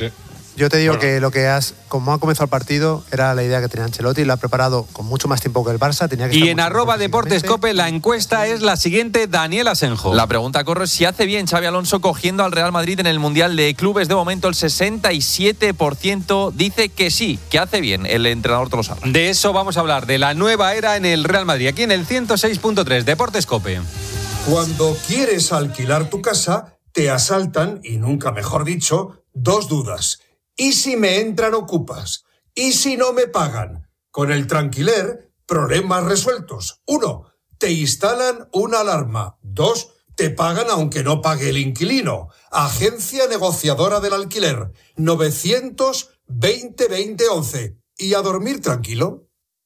[SPEAKER 6] Yo te digo bueno. que lo que has, como ha comenzado el partido, era la idea que tenía Ancelotti, lo ha preparado con mucho más tiempo que el Barça. Tenía que
[SPEAKER 10] y en arroba Deportes Cope la encuesta es la siguiente, Daniel Asenjo.
[SPEAKER 7] La pregunta, Corro, es si hace bien Xabi Alonso cogiendo al Real Madrid en el Mundial de Clubes. De momento el sesenta y siete por ciento dice que sí, que hace bien el entrenador Tolosa.
[SPEAKER 10] De eso vamos a hablar, de la nueva era en el Real Madrid, aquí en el ciento seis punto tres, Deportes Cope.
[SPEAKER 9] Cuando quieres alquilar tu casa, te asaltan, y nunca mejor dicho, dos dudas. ¿Y si me entran ocupas? ¿Y si no me pagan? Con el Tranquiler, problemas resueltos. Uno, te instalan una alarma. Dos, te pagan aunque no pague el inquilino. Agencia negociadora del alquiler. novecientos veinte veinte once. Y a dormir tranquilo.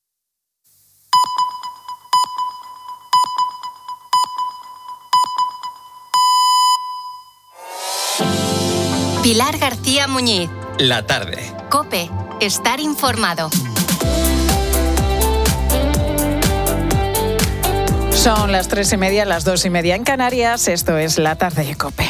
[SPEAKER 2] Pilar García Muñiz.
[SPEAKER 3] La tarde.
[SPEAKER 2] COPE. Estar informado.
[SPEAKER 11] Son las tres y media, las dos y media en Canarias. Esto es La Tarde de COPE.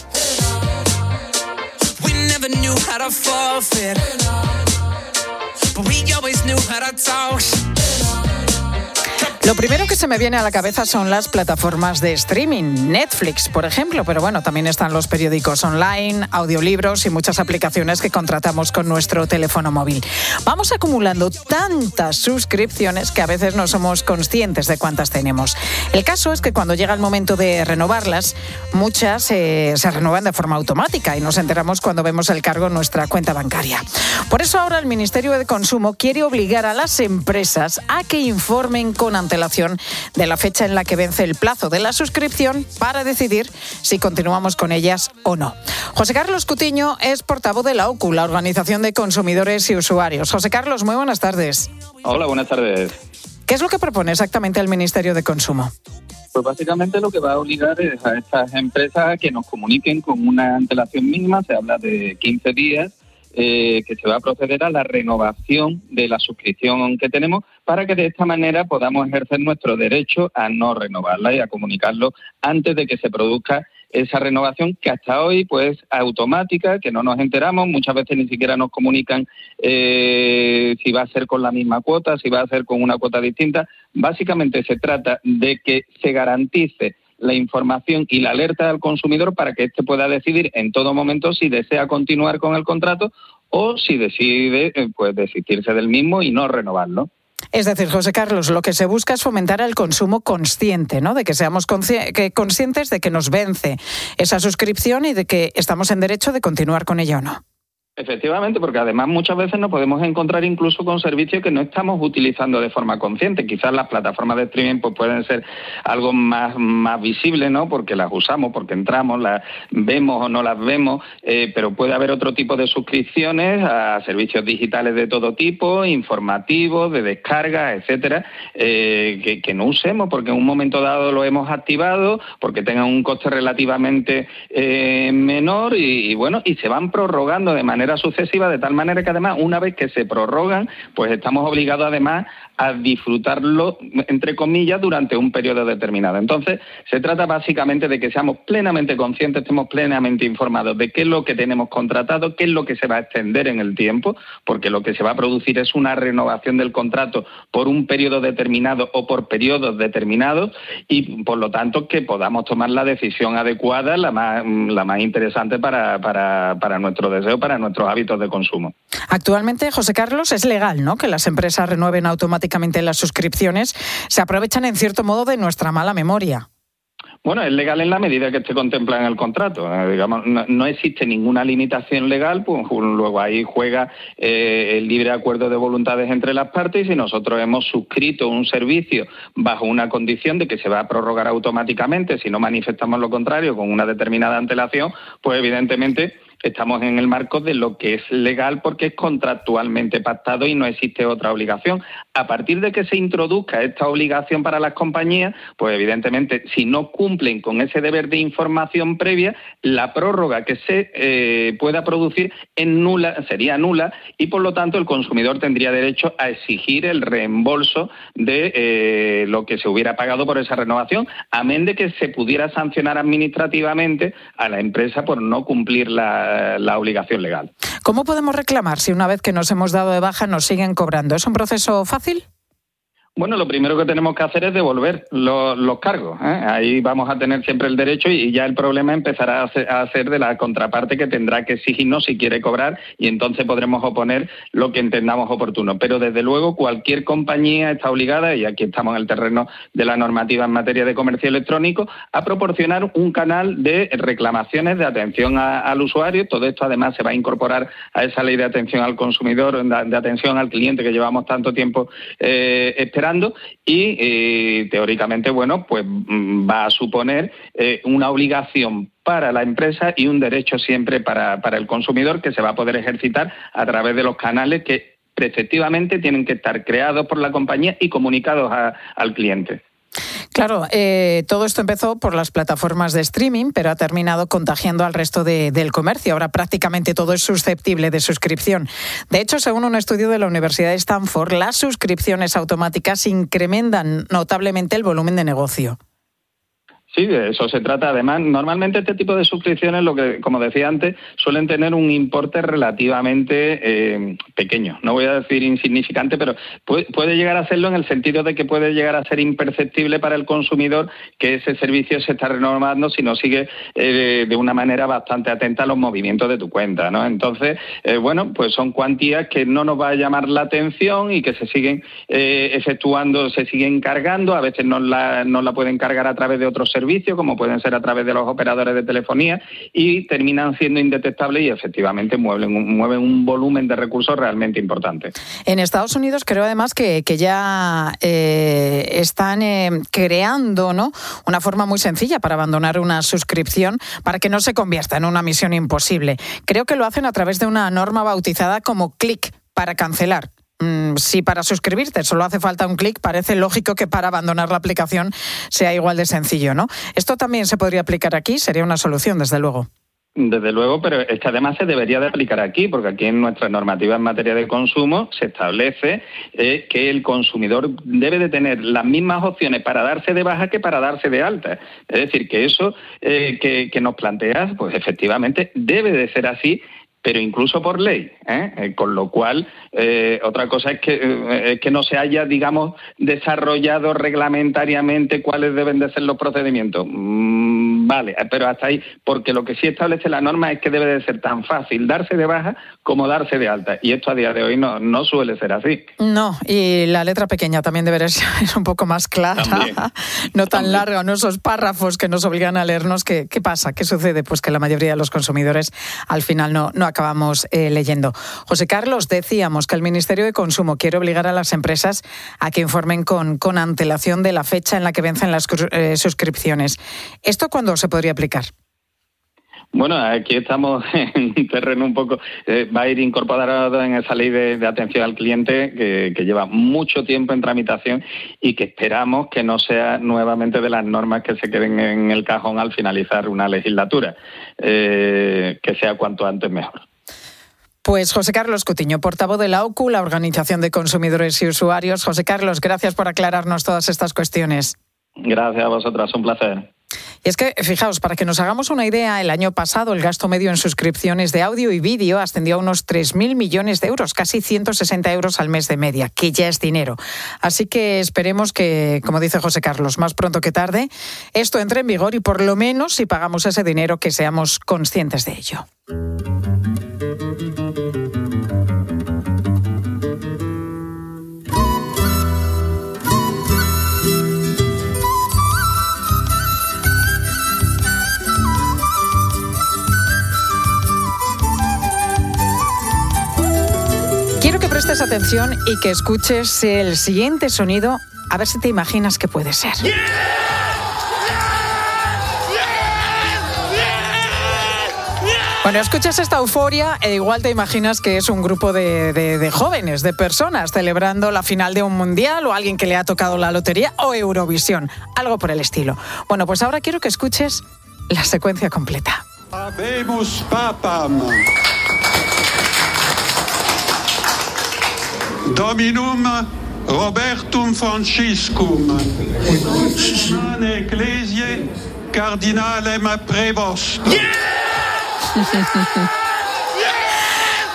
[SPEAKER 11] Lo primero que se me viene a la cabeza son las plataformas de streaming, Netflix, por ejemplo, pero bueno, también están los periódicos online, audiolibros y muchas aplicaciones que contratamos con nuestro teléfono móvil. Vamos acumulando tantas suscripciones que a veces no somos conscientes de cuántas tenemos. El caso es que cuando llega el momento de renovarlas, muchas eh, se renuevan de forma automática y nos enteramos cuando vemos el cargo en nuestra cuenta bancaria. Por eso ahora el Ministerio de Consumo quiere obligar a las empresas a que informen con antelación de la fecha en la que vence el plazo de la suscripción para decidir si continuamos con ellas o no. José Carlos Cutiño es portavoz de la O C U, la Organización de Consumidores y Usuarios. José Carlos, muy buenas tardes.
[SPEAKER 23] Hola, buenas tardes.
[SPEAKER 11] ¿Qué es lo que propone exactamente el Ministerio de Consumo?
[SPEAKER 23] Pues básicamente lo que va a obligar es a estas empresas a que nos comuniquen con una antelación mínima, se habla de quince días, Eh, que se va a proceder a la renovación de la suscripción que tenemos para que de esta manera podamos ejercer nuestro derecho a no renovarla y a comunicarlo antes de que se produzca esa renovación que hasta hoy pues automática, que no nos enteramos, muchas veces ni siquiera nos comunican eh, si va a ser con la misma cuota, si va a ser con una cuota distinta. Básicamente se trata de que se garantice la información y la alerta al consumidor para que éste pueda decidir en todo momento si desea continuar con el contrato o si decide pues desistirse del mismo y no renovarlo.
[SPEAKER 11] Es decir, José Carlos, lo que se busca es fomentar el consumo consciente, ¿no? De que seamos consci- que conscientes de que nos vence esa suscripción y de que estamos en derecho de continuar con ella o no.
[SPEAKER 23] Efectivamente, porque además muchas veces nos podemos encontrar incluso con servicios que no estamos utilizando de forma consciente. Quizás las plataformas de streaming pues pueden ser algo más, más visible, ¿no? Porque las usamos, porque entramos, las vemos o no las vemos, eh, pero puede haber otro tipo de suscripciones a servicios digitales de todo tipo, informativos, de descarga, etcétera, eh, que, que no usemos porque en un momento dado lo hemos activado, porque tengan un coste relativamente eh, menor y, y bueno, y se van prorrogando de manera sucesiva, de tal manera que además una vez que se prorrogan, pues estamos obligados además a disfrutarlo, entre comillas, durante un periodo determinado. Entonces, se trata básicamente de que seamos plenamente conscientes, estemos plenamente informados de qué es lo que tenemos contratado, qué es lo que se va a extender en el tiempo, porque lo que se va a producir es una renovación del contrato por un periodo determinado o por periodos determinados y, por lo tanto, que podamos tomar la decisión adecuada, la más, la más interesante para, para, para nuestro deseo, para nuestros hábitos de consumo.
[SPEAKER 11] Actualmente, José Carlos, es legal, ¿no?, que las empresas renueven automáticamente las suscripciones. Se aprovechan en cierto modo de nuestra mala memoria.
[SPEAKER 23] Bueno, es legal en la medida que esté contemplada en el contrato. Eh, digamos, no, no existe ninguna limitación legal, pues luego ahí juega eh, el libre acuerdo de voluntades entre las partes y si nosotros hemos suscrito un servicio bajo una condición de que se va a prorrogar automáticamente, si no manifestamos lo contrario con una determinada antelación, pues evidentemente estamos en el marco de lo que es legal porque es contractualmente pactado y no existe otra obligación. A partir de que se introduzca esta obligación para las compañías, pues evidentemente si no cumplen con ese deber de información previa, la prórroga que se eh, pueda producir es nula, sería nula y por lo tanto el consumidor tendría derecho a exigir el reembolso de eh, lo que se hubiera pagado por esa renovación, amén de que se pudiera sancionar administrativamente a la empresa por no cumplir la la, la obligación legal.
[SPEAKER 11] ¿Cómo podemos reclamar si una vez que nos hemos dado de baja nos siguen cobrando? ¿Es un proceso fácil?
[SPEAKER 23] Bueno, lo primero que tenemos que hacer es devolver los, los cargos, ¿eh? Ahí vamos a tener siempre el derecho y ya el problema empezará a ser, a ser de la contraparte, que tendrá que exigirnos si quiere cobrar, y entonces podremos oponer lo que entendamos oportuno. Pero desde luego cualquier compañía está obligada, y aquí estamos en el terreno de la normativa en materia de comercio electrónico, a proporcionar un canal de reclamaciones, de atención a, al usuario. Todo esto además se va a incorporar a esa ley de atención al consumidor, de, de atención al cliente que llevamos tanto tiempo eh, esperando. Y eh, teóricamente, bueno, pues va a suponer eh, una obligación para la empresa y un derecho siempre para, para el consumidor, que se va a poder ejercitar a través de los canales que preceptivamente tienen que estar creados por la compañía y comunicados a, al cliente.
[SPEAKER 11] Claro, eh, todo esto empezó por las plataformas de streaming, pero ha terminado contagiando al resto de, del comercio. Ahora prácticamente todo es susceptible de suscripción. De hecho, según un estudio de la Universidad de Stanford, las suscripciones automáticas incrementan notablemente el volumen de negocio.
[SPEAKER 23] Sí, de eso se trata. Además, normalmente este tipo de suscripciones, lo que, como decía antes, suelen tener un importe relativamente eh, pequeño. No voy a decir insignificante, pero puede, puede llegar a serlo en el sentido de que puede llegar a ser imperceptible para el consumidor que ese servicio se está renovando si no sigue eh, de una manera bastante atenta a los movimientos de tu cuenta, ¿no? Entonces, eh, bueno, pues son cuantías que no nos va a llamar la atención y que se siguen eh, efectuando, se siguen cargando. A veces no la, no la pueden cargar a través de otros servicios, como pueden ser a través de los operadores de telefonía, y terminan siendo indetectables y efectivamente mueven un, mueven un volumen de recursos realmente importante.
[SPEAKER 11] En Estados Unidos creo además que, que ya eh, están eh, creando, ¿no?, una forma muy sencilla para abandonar una suscripción para que no se convierta en una misión imposible. Creo que lo hacen a través de una norma bautizada como clic para cancelar. Si para suscribirte solo hace falta un clic, parece lógico que para abandonar la aplicación sea igual de sencillo, ¿no? Esto también se podría aplicar aquí, sería una solución, desde luego.
[SPEAKER 23] Desde luego, pero es que además se debería de aplicar aquí, porque aquí en nuestra normativa en materia de consumo se establece eh, que el consumidor debe de tener las mismas opciones para darse de baja que para darse de alta. Es decir, que eso eh, que, que nos planteas, pues efectivamente debe de ser así, pero incluso por ley, ¿eh? Eh, con lo cual, eh, otra cosa es que, eh, es que no se haya, digamos, desarrollado reglamentariamente cuáles deben de ser los procedimientos. Mm, vale, pero hasta ahí, porque lo que sí establece la norma es que debe de ser tan fácil darse de baja como darse de alta, y esto a día de hoy no, no suele ser así.
[SPEAKER 11] No, y la letra pequeña también debería ser un poco más clara, también, no tan también. larga, no esos párrafos que nos obligan a leernos. ¿Qué, qué pasa? ¿Qué sucede? Pues que la mayoría de los consumidores al final no, no acabamos eh, leyendo. José Carlos, decíamos que el Ministerio de Consumo quiere obligar a las empresas a que informen con, con antelación de la fecha en la que vencen las eh, suscripciones. ¿Esto cuándo se podría aplicar?
[SPEAKER 23] Bueno, aquí estamos en un terreno un poco, eh, va a ir incorporado en esa ley de, de atención al cliente que, que lleva mucho tiempo en tramitación y que esperamos que no sea nuevamente de las normas que se queden en el cajón al finalizar una legislatura, eh, que sea cuanto antes mejor.
[SPEAKER 11] Pues José Carlos Cutiño, portavoz de la O C U, la Organización de Consumidores y Usuarios. José Carlos, gracias por aclararnos todas estas cuestiones.
[SPEAKER 23] Gracias a vosotras, un placer.
[SPEAKER 11] Y es que, fijaos, para que nos hagamos una idea, el año pasado el gasto medio en suscripciones de audio y vídeo ascendió a unos tres mil millones de euros, casi ciento sesenta euros al mes de media, que ya es dinero. Así que esperemos que, como dice José Carlos, más pronto que tarde, esto entre en vigor y por lo menos, si pagamos ese dinero, que seamos conscientes de ello. Quiero que prestes atención y que escuches el siguiente sonido, a ver si te imaginas qué puede ser. Bueno, escuchas esta euforia e igual te imaginas que es un grupo de, de, de jóvenes, de personas celebrando la final de un mundial, o alguien que le ha tocado la lotería, o Eurovisión, algo por el estilo. Bueno, pues ahora quiero que escuches la secuencia completa.
[SPEAKER 14] Habemus papam. Dominum Robertum Franciscum. Romane Ecclesiae Cardinalem Prevost.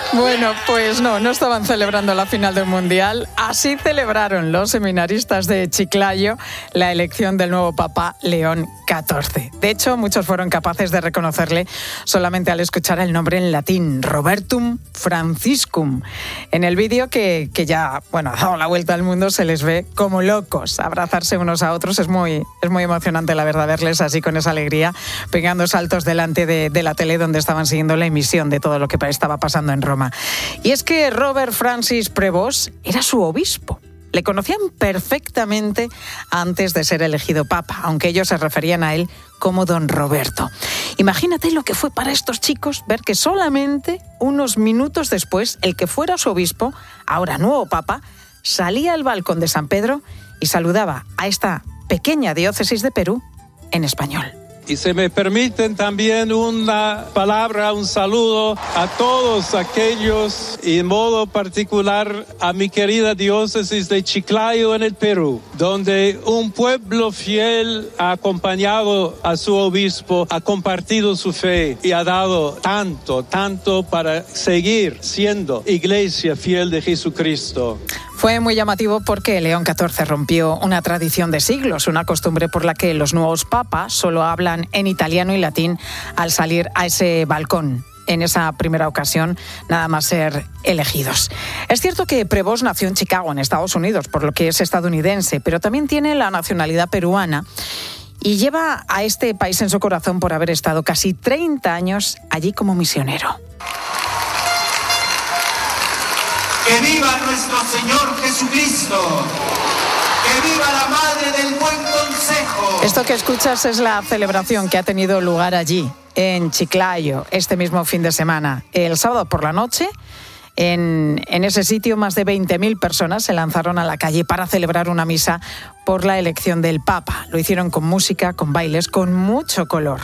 [SPEAKER 11] Bueno, pues no, no estaban celebrando la final del Mundial. Así celebraron los seminaristas de Chiclayo la elección del nuevo Papa León catorce. De hecho, muchos fueron capaces de reconocerle solamente al escuchar el nombre en latín, Robertum Franciscum. En el vídeo que, que ya, bueno, ha dado la vuelta al mundo, se les ve como locos, abrazarse unos a otros. Es muy, es muy emocionante, la verdad, verles así con esa alegría, pegando saltos delante de, de la tele donde estaban siguiendo la emisión de todo lo que estaba pasando en Roma. Y es que Robert Francis Prevost era su obispo. Le conocían perfectamente antes de ser elegido papa, aunque ellos se referían a él como don Roberto. Imagínate lo que fue para estos chicos ver que solamente unos minutos después el que fuera su obispo, ahora nuevo papa, salía al balcón de San Pedro y saludaba a esta pequeña diócesis de Perú en español.
[SPEAKER 8] Y se me permiten también una palabra, un saludo a todos aquellos, y en modo particular a mi querida diócesis de Chiclayo en el Perú, donde un pueblo fiel ha acompañado a su obispo, ha compartido su fe y ha dado tanto, tanto para seguir siendo iglesia fiel de Jesucristo.
[SPEAKER 11] Fue muy llamativo porque León catorce rompió una tradición de siglos, una costumbre por la que los nuevos papas solo hablan en italiano y latín al salir a ese balcón en esa primera ocasión, nada más ser elegidos. Es cierto que Prevost nació en Chicago, en Estados Unidos, por lo que es estadounidense, pero también tiene la nacionalidad peruana y lleva a este país en su corazón por haber estado casi treinta años allí como misionero.
[SPEAKER 15] ¡Que viva nuestro Señor Jesucristo! ¡Que viva la Madre del Buen Consejo!
[SPEAKER 11] Esto que escuchas es la celebración que ha tenido lugar allí, en Chiclayo, este mismo fin de semana. El sábado por la noche, en, en ese sitio, más de veinte mil personas se lanzaron a la calle para celebrar una misa por la elección del Papa. Lo hicieron con música, con bailes, con mucho color.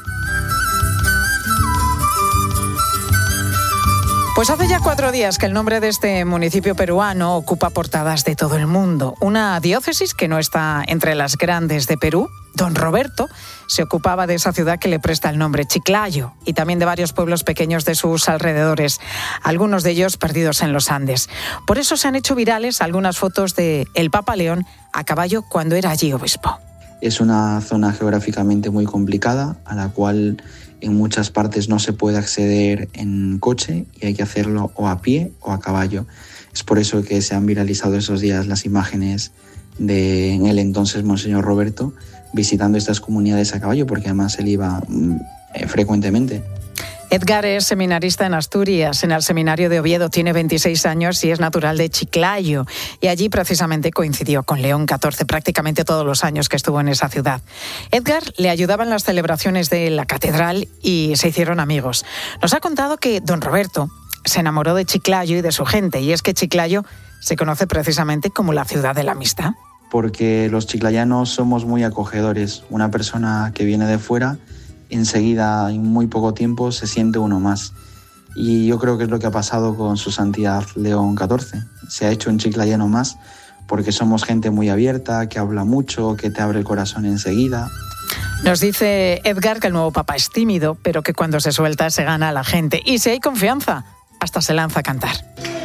[SPEAKER 11] Pues hace ya cuatro días que el nombre de este municipio peruano ocupa portadas de todo el mundo. Una diócesis que no está entre las grandes de Perú. Don Roberto se ocupaba de esa ciudad que le presta el nombre, Chiclayo, y también de varios pueblos pequeños de sus alrededores, algunos de ellos perdidos en los Andes. Por eso se han hecho virales algunas fotos de el Papa León a caballo cuando era allí obispo.
[SPEAKER 16] Es una zona geográficamente muy complicada, a la cual en muchas partes no se puede acceder en coche y hay que hacerlo o a pie o a caballo. Es por eso que se han viralizado esos días las imágenes de en el entonces Monseñor Roberto visitando estas comunidades a caballo, porque además él iba eh, frecuentemente.
[SPEAKER 11] Edgar es seminarista en Asturias, en el seminario de Oviedo, tiene veintiséis años y es natural de Chiclayo. Y allí precisamente coincidió con León catorce prácticamente todos los años que estuvo en esa ciudad. Edgar le ayudaba en las celebraciones de la catedral y se hicieron amigos. Nos ha contado que don Roberto se enamoró de Chiclayo y de su gente, y es que Chiclayo se conoce precisamente como la ciudad de la amistad.
[SPEAKER 16] Porque los chiclayanos somos muy acogedores. Una persona que viene de fuera, enseguida, en muy poco tiempo, se siente uno más. Y yo creo que es lo que ha pasado con su santidad León catorce. Se ha hecho un chiclayano más porque somos gente muy abierta, que habla mucho, que te abre el corazón enseguida.
[SPEAKER 11] Nos dice Edgar que el nuevo papa es tímido, pero que cuando se suelta se gana a la gente. Y si hay confianza, hasta se lanza a cantar.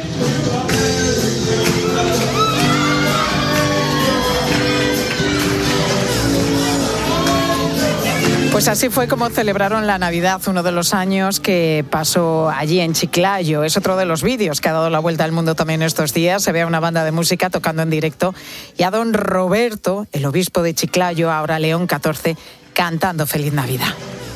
[SPEAKER 11] Pues así fue como celebraron la Navidad, uno de los años que pasó allí en Chiclayo. Es otro de los vídeos que ha dado la vuelta al mundo también estos días. Se ve a una banda de música tocando en directo y a don Roberto, el obispo de Chiclayo, ahora León catorce, cantando Feliz Navidad.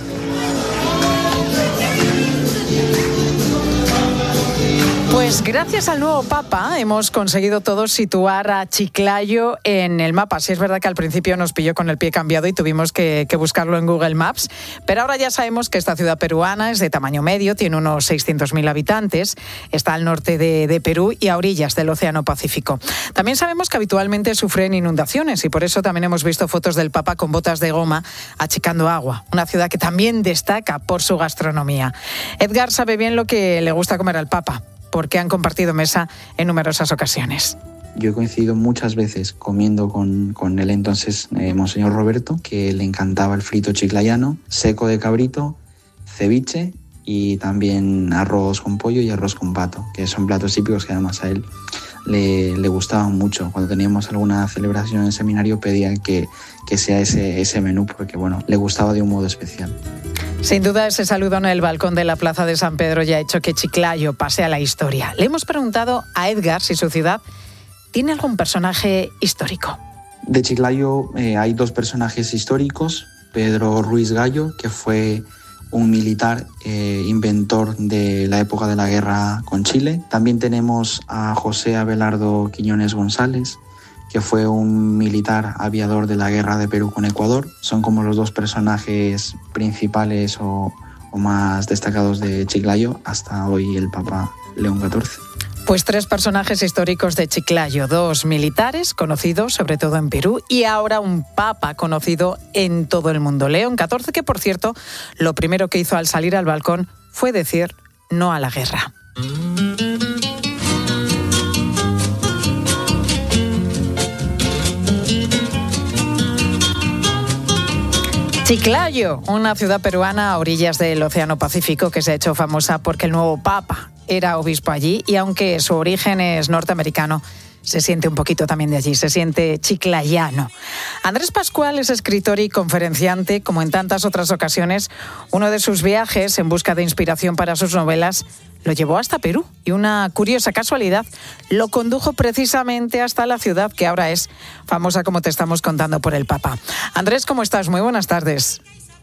[SPEAKER 11] Pues gracias al nuevo Papa hemos conseguido todos situar a Chiclayo en el mapa. Sí, es verdad que al principio nos pilló con el pie cambiado y tuvimos que, que buscarlo en Google Maps, pero ahora ya sabemos que esta ciudad peruana es de tamaño medio, tiene unos seiscientos mil habitantes, está al norte de, de Perú y a orillas del Océano Pacífico. También sabemos que habitualmente sufren inundaciones y por eso también hemos visto fotos del Papa con botas de goma achicando agua. Una ciudad que también destaca por su gastronomía. Edgar sabe bien lo que le gusta comer al Papa, porque han compartido mesa en numerosas ocasiones.
[SPEAKER 16] Yo he coincidido muchas veces comiendo con, con el entonces eh, Monseñor Roberto, que le encantaba el frito chiclayano, seco de cabrito, ceviche y también arroz con pollo y arroz con pato, que son platos típicos que además a él le, le gustaban mucho. Cuando teníamos alguna celebración en el seminario pedían que, que sea ese, ese menú porque bueno, le gustaba de un modo especial.
[SPEAKER 11] Sin duda, ese saludo en el balcón de la Plaza de San Pedro ya ha hecho que Chiclayo pase a la historia. Le hemos preguntado a Edgar si su ciudad tiene algún personaje histórico.
[SPEAKER 16] De Chiclayo eh, hay dos personajes históricos. Pedro Ruiz Gallo, que fue un militar eh, inventor de la época de la guerra con Chile. También tenemos a José Abelardo Quiñones González, que fue un militar aviador de la guerra de Perú con Ecuador. Son como los dos personajes principales o, o más destacados de Chiclayo, hasta hoy el Papa León catorce.
[SPEAKER 11] Pues tres personajes históricos de Chiclayo, dos militares conocidos sobre todo en Perú y ahora un papa conocido en todo el mundo. León catorce, que por cierto, lo primero que hizo al salir al balcón fue decir no a la guerra. Chiclayo, una ciudad peruana a orillas del Océano Pacífico que se ha hecho famosa porque el nuevo papa era obispo allí y aunque su origen es norteamericano, se siente un poquito también de allí, se siente chiclayano. Andrés Pascual es escritor y conferenciante, como en tantas otras ocasiones. Uno de sus viajes en busca de inspiración para sus novelas lo llevó hasta Perú y una curiosa casualidad lo condujo precisamente hasta la ciudad que ahora es famosa, como te estamos contando, por el Papa. Andrés, ¿cómo estás? Muy buenas tardes.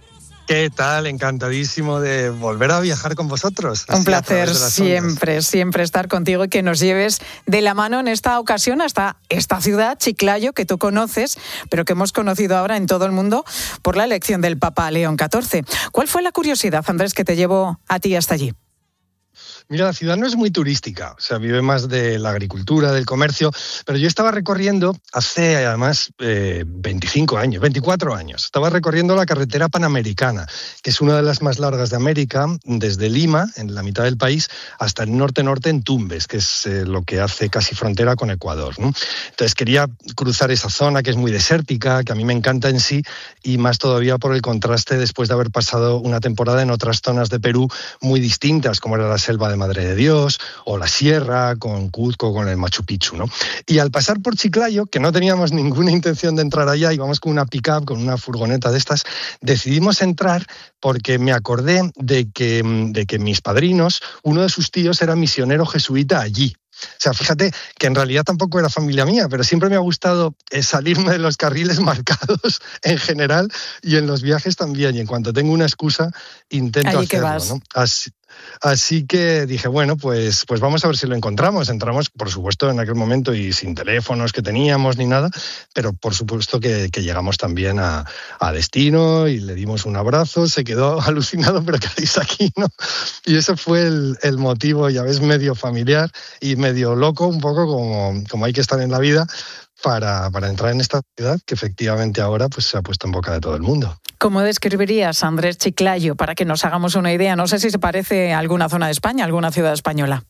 [SPEAKER 12] ¿Qué tal? Encantadísimo de volver a viajar con vosotros.
[SPEAKER 11] Un placer siempre, siempre estar contigo y que nos lleves de la mano en esta ocasión hasta esta ciudad, Chiclayo, que tú conoces, pero que hemos conocido ahora en todo el mundo por la elección del Papa León catorce. ¿Cuál fue la curiosidad, Andrés, que te llevó a ti hasta allí?
[SPEAKER 12] Mira, la ciudad no es muy turística, o sea, vive más de la agricultura, del comercio, pero yo estaba recorriendo hace además eh, veinticinco años, veinticuatro años, estaba recorriendo la carretera panamericana, que es una de las más largas de América, desde Lima, en la mitad del país, hasta el norte-norte en Tumbes, que es eh, lo que hace casi frontera con Ecuador, ¿no? Entonces quería cruzar esa zona que es muy desértica, que a mí me encanta en sí, y más todavía por el contraste después de haber pasado una temporada en otras zonas de Perú muy distintas, como era la selva de Madre de Dios o la sierra con Cuzco, con el Machu Picchu, ¿no? Y al pasar por Chiclayo, que no teníamos ninguna intención de entrar allá, íbamos con una pick-up, con una furgoneta de estas, decidimos entrar porque me acordé de que, de que mis padrinos, uno de sus tíos era misionero jesuita allí. O sea, fíjate que en realidad tampoco era familia mía, pero siempre me ha gustado salirme de los carriles marcados en general y en los viajes también. Y en cuanto tengo una excusa, intento
[SPEAKER 11] Allí
[SPEAKER 12] hacerlo,
[SPEAKER 11] vas.
[SPEAKER 12] ¿no? Así, así que dije, bueno, pues, pues vamos a ver si lo encontramos. Entramos, por supuesto, en aquel momento y sin teléfonos que teníamos ni nada, pero por supuesto que, que llegamos también a, a destino y le dimos un abrazo. Se quedó alucinado, pero ¿qué hacéis aquí, no? Y ese fue el, el motivo, ya ves, medio familiar y medio loco, un poco como, como hay que estar en la vida para, para entrar en esta ciudad que efectivamente ahora pues, se ha puesto en boca de todo el mundo.
[SPEAKER 11] ¿Cómo describirías, Andrés, Chiclayo, para que nos hagamos una idea? No sé si se parece a alguna zona de España, a alguna ciudad española.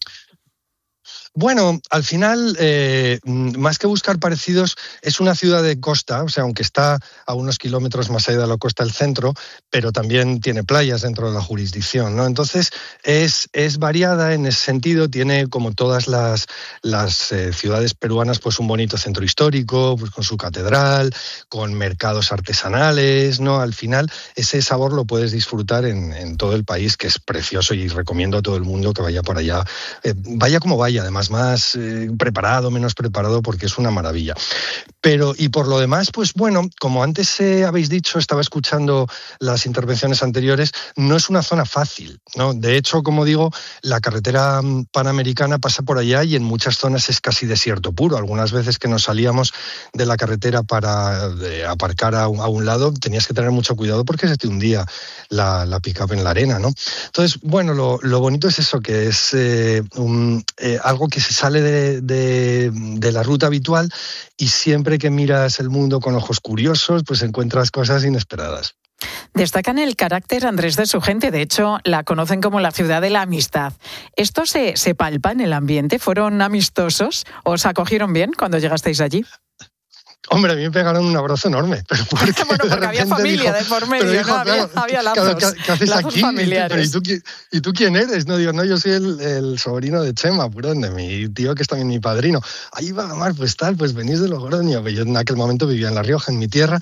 [SPEAKER 12] Bueno, al final, eh, más que buscar parecidos, es una ciudad de costa, o sea, aunque está a unos kilómetros más allá de la costa del centro, pero también tiene playas dentro de la jurisdicción, ¿no? Entonces, es, es variada en ese sentido, tiene como todas las, las eh, ciudades peruanas, pues un bonito centro histórico, pues con su catedral, con mercados artesanales, ¿no? Al final, ese sabor lo puedes disfrutar en, en todo el país, que es precioso y recomiendo a todo el mundo que vaya por allá, eh, vaya como vaya, además, más eh, preparado, menos preparado, porque es una maravilla. Pero, y por lo demás, pues bueno, como antes eh, habéis dicho, estaba escuchando las intervenciones anteriores, no es una zona fácil, ¿no? De hecho, como digo, la carretera panamericana pasa por allá y en muchas zonas es casi desierto puro. Algunas veces que nos salíamos de la carretera para eh, aparcar a un, a un lado, tenías que tener mucho cuidado porque se te hundía la, la pick-up en la arena, ¿no? Entonces, bueno, lo, lo bonito es eso, que es eh, un, eh, algo que se sale de, de, de la ruta habitual y siempre que miras el mundo con ojos curiosos, pues encuentras cosas inesperadas.
[SPEAKER 11] Destacan el carácter, Andrés, de su gente. De hecho, la conocen como la ciudad de la amistad. ¿Esto se, se palpa en el ambiente? ¿Fueron amistosos? ¿Os acogieron bien cuando llegasteis allí?
[SPEAKER 12] Hombre, a mí me pegaron un abrazo enorme. Pero porque,
[SPEAKER 11] bueno, porque había familia dijo, de por medio,
[SPEAKER 12] dijo,
[SPEAKER 11] ¿no? Había,
[SPEAKER 12] claro,
[SPEAKER 11] había lazos,
[SPEAKER 12] claro, ¿qué, qué haces
[SPEAKER 11] lazos
[SPEAKER 12] aquí?
[SPEAKER 11] familiares.
[SPEAKER 12] ¿Y tú, ¿y, tú, ¿Y tú quién eres? No, digo, no, yo soy el, el sobrino de Chema Purón, de mi tío que es también mi padrino. Ahí va, Mar, pues tal, pues venís de Logroño. Yo en aquel momento vivía en La Rioja, en mi tierra,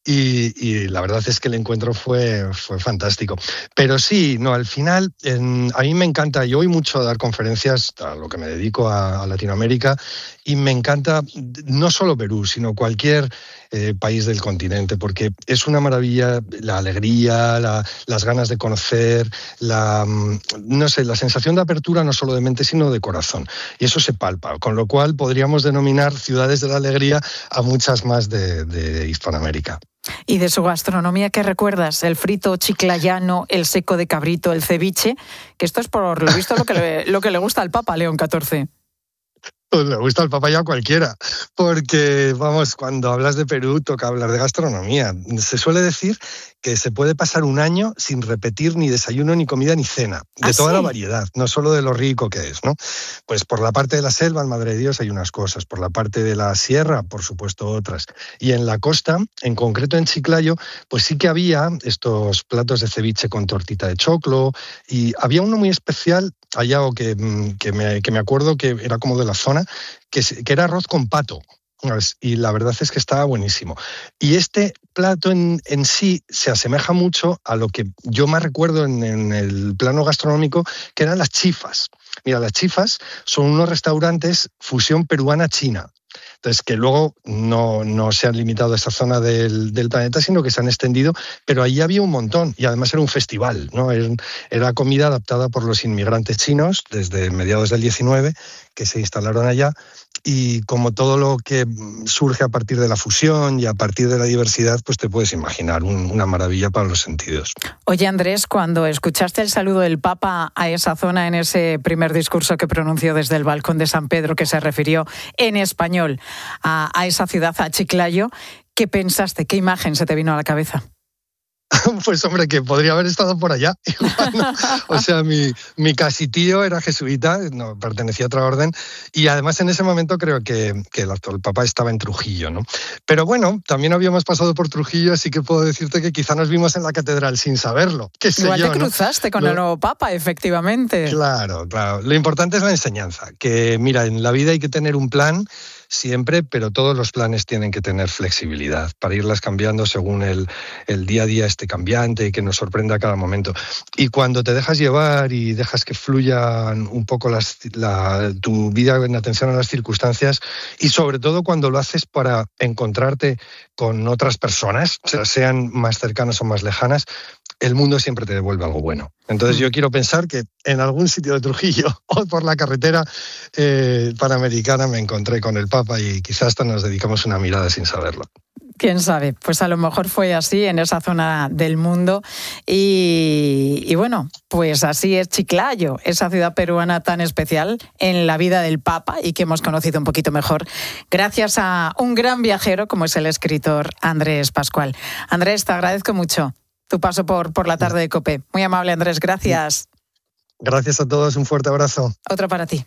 [SPEAKER 12] y, y la verdad es que el encuentro fue, fue fantástico. Pero sí, no, al final, en, a mí me encanta, yo voy mucho a dar conferencias, a lo que me dedico a, a Latinoamérica, y me encanta no solo Perú, sino cualquier eh, país del continente, porque es una maravilla la alegría, la, las ganas de conocer, la, no sé, la sensación de apertura no solo de mente, sino de corazón. Y eso se palpa, con lo cual podríamos denominar ciudades de la alegría a muchas más de, de Hispanoamérica.
[SPEAKER 11] ¿Y de su gastronomía qué recuerdas? El frito chiclayano, el seco de cabrito, el ceviche, que esto es por lo visto lo que le, lo que le gusta al Papa León catorce.
[SPEAKER 12] Pues le gusta el papaya a cualquiera, porque, vamos, cuando hablas de Perú toca hablar de gastronomía. Se suele decir que se puede pasar un año sin repetir ni desayuno, ni comida, ni cena, de ¿Ah, toda sí? la variedad, no solo de lo rico que es, ¿no? Pues por la parte de la selva, en Madre de Dios, hay unas cosas, por la parte de la sierra, por supuesto, otras. Y en la costa, en concreto en Chiclayo, pues sí que había estos platos de ceviche con tortita de choclo, y había uno muy especial allá, o que, que, me, que me acuerdo que era como de la zona, que, que era arroz con pato. Y la verdad es que estaba buenísimo. Y este plato en, en sí se asemeja mucho a lo que yo más recuerdo en, en el plano gastronómico, que eran las chifas. Mira, las chifas son unos restaurantes fusión peruana-china. Entonces, que luego no, no se han limitado a esta zona del, del planeta, sino que se han extendido, pero ahí había un montón, y además era un festival, ¿no? Era, era comida adaptada por los inmigrantes chinos desde mediados del diecinueve, que se instalaron allá, y como todo lo que surge a partir de la fusión y a partir de la diversidad, pues te puedes imaginar un, una maravilla para los sentidos.
[SPEAKER 11] Oye, Andrés, cuando escuchaste el saludo del Papa a esa zona en ese primer discurso que pronunció desde el balcón de San Pedro, que se refirió en español a, a esa ciudad, a Chiclayo, ¿qué pensaste? ¿Qué imagen se te vino a la cabeza?
[SPEAKER 12] Pues hombre, que podría haber estado por allá. Igual, ¿no? O sea, mi, mi casi tío era jesuita, no, pertenecía a otra orden, y además en ese momento creo que, que el actual Papa estaba en Trujillo, ¿no? Pero bueno, también habíamos pasado por Trujillo, así que puedo decirte que quizá nos vimos en la catedral sin saberlo. ¿Qué sé
[SPEAKER 11] Igual
[SPEAKER 12] yo,
[SPEAKER 11] te cruzaste
[SPEAKER 12] ¿no?
[SPEAKER 11] con
[SPEAKER 12] Lo...
[SPEAKER 11] el nuevo Papa, efectivamente.
[SPEAKER 12] Claro, claro. Lo importante es la enseñanza, que mira, en la vida hay que tener un plan siempre, pero todos los planes tienen que tener flexibilidad para irlas cambiando según el, el día a día esté cambiante y que nos sorprenda a cada momento. Y cuando te dejas llevar y dejas que fluyan un poco las, la, tu vida en atención a las circunstancias, y sobre todo cuando lo haces para encontrarte con otras personas, o sea, sean más cercanas o más lejanas, el mundo siempre te devuelve algo bueno. Entonces yo quiero pensar que en algún sitio de Trujillo o por la carretera eh, panamericana me encontré con el Papa y quizás hasta nos dedicamos una mirada sin saberlo.
[SPEAKER 11] Quién sabe, pues a lo mejor fue así en esa zona del mundo y, y bueno, pues así es Chiclayo, esa ciudad peruana tan especial en la vida del Papa y que hemos conocido un poquito mejor gracias a un gran viajero como es el escritor Andrés Pascual. Andrés, te agradezco mucho tu paso por, por la tarde de COPE. Muy amable, Andrés, gracias.
[SPEAKER 12] Gracias a todos, un fuerte abrazo.
[SPEAKER 11] Otro para ti.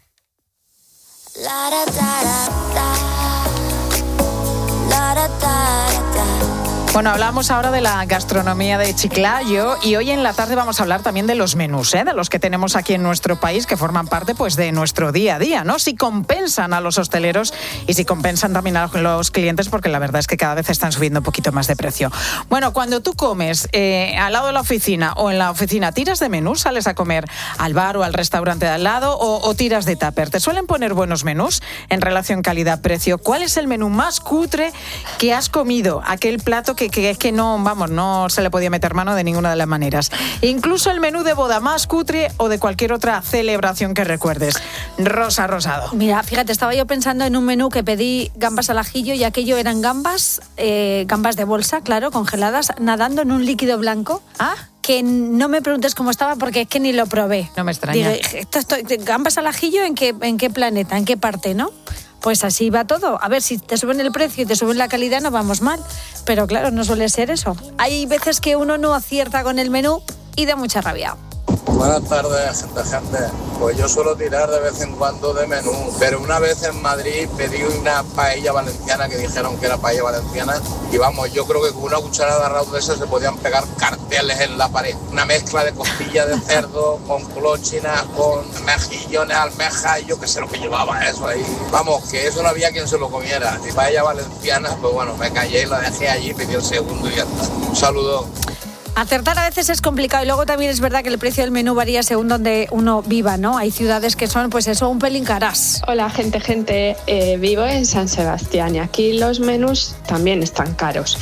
[SPEAKER 11] Bueno, hablamos ahora de la gastronomía de Chiclayo y hoy en la tarde vamos a hablar también de los menús, ¿eh? de los que tenemos aquí en nuestro país, que forman parte pues de nuestro día a día, ¿no? Si compensan a los hosteleros y si compensan también a los clientes, porque la verdad es que cada vez están subiendo un poquito más de precio. Bueno, cuando tú comes eh, al lado de la oficina o en la oficina, ¿tiras de menús? ¿Sales a comer al bar o al restaurante de al lado o, o tiras de tupper? ¿Te suelen poner buenos menús en relación calidad-precio? ¿Cuál es el menú más cutre que has comido? Aquel plato que Que, que es que no, vamos, no se le podía meter mano de ninguna de las maneras. Incluso el menú de boda más cutre o de cualquier otra celebración que recuerdes. Rosa Rosado.
[SPEAKER 17] Mira, fíjate, estaba yo pensando en un menú que pedí gambas al ajillo y aquello eran gambas, eh, gambas de bolsa, claro, congeladas, nadando en un líquido blanco.
[SPEAKER 11] Ah,
[SPEAKER 17] que no me preguntes cómo estaba porque es que ni lo probé.
[SPEAKER 11] No me extraña.
[SPEAKER 17] Digo, esto, esto, gambas al ajillo, ¿en qué, en qué planeta, en qué parte, no? Pues así va todo. A ver, si te suben el precio y te suben la calidad, no vamos mal. Pero claro, no suele ser eso. Hay veces que uno no acierta con el menú y da mucha rabia.
[SPEAKER 1] Buenas tardes, gente, gente. Pues yo suelo tirar de vez en cuando de menú, pero una vez en Madrid pedí una paella valenciana que dijeron que era paella valenciana y vamos, yo creo que con una cucharada de arroz de esas se podían pegar carteles en la pared. Una mezcla de costilla de cerdo con clochinas, con mejillones, almejas y yo qué sé lo que llevaba eso ahí. Vamos, que eso no había quien se lo comiera. Y paella valenciana, pues bueno, me callé y la dejé allí, pedí el segundo y ya está. Un saludo.
[SPEAKER 17] Acertar a veces es complicado y luego también es verdad que el precio del menú varía según donde uno viva, ¿no? Hay ciudades que son, pues eso, un pelín caras.
[SPEAKER 18] Hola, gente, gente. Eh, vivo en San Sebastián y aquí los menús también están caros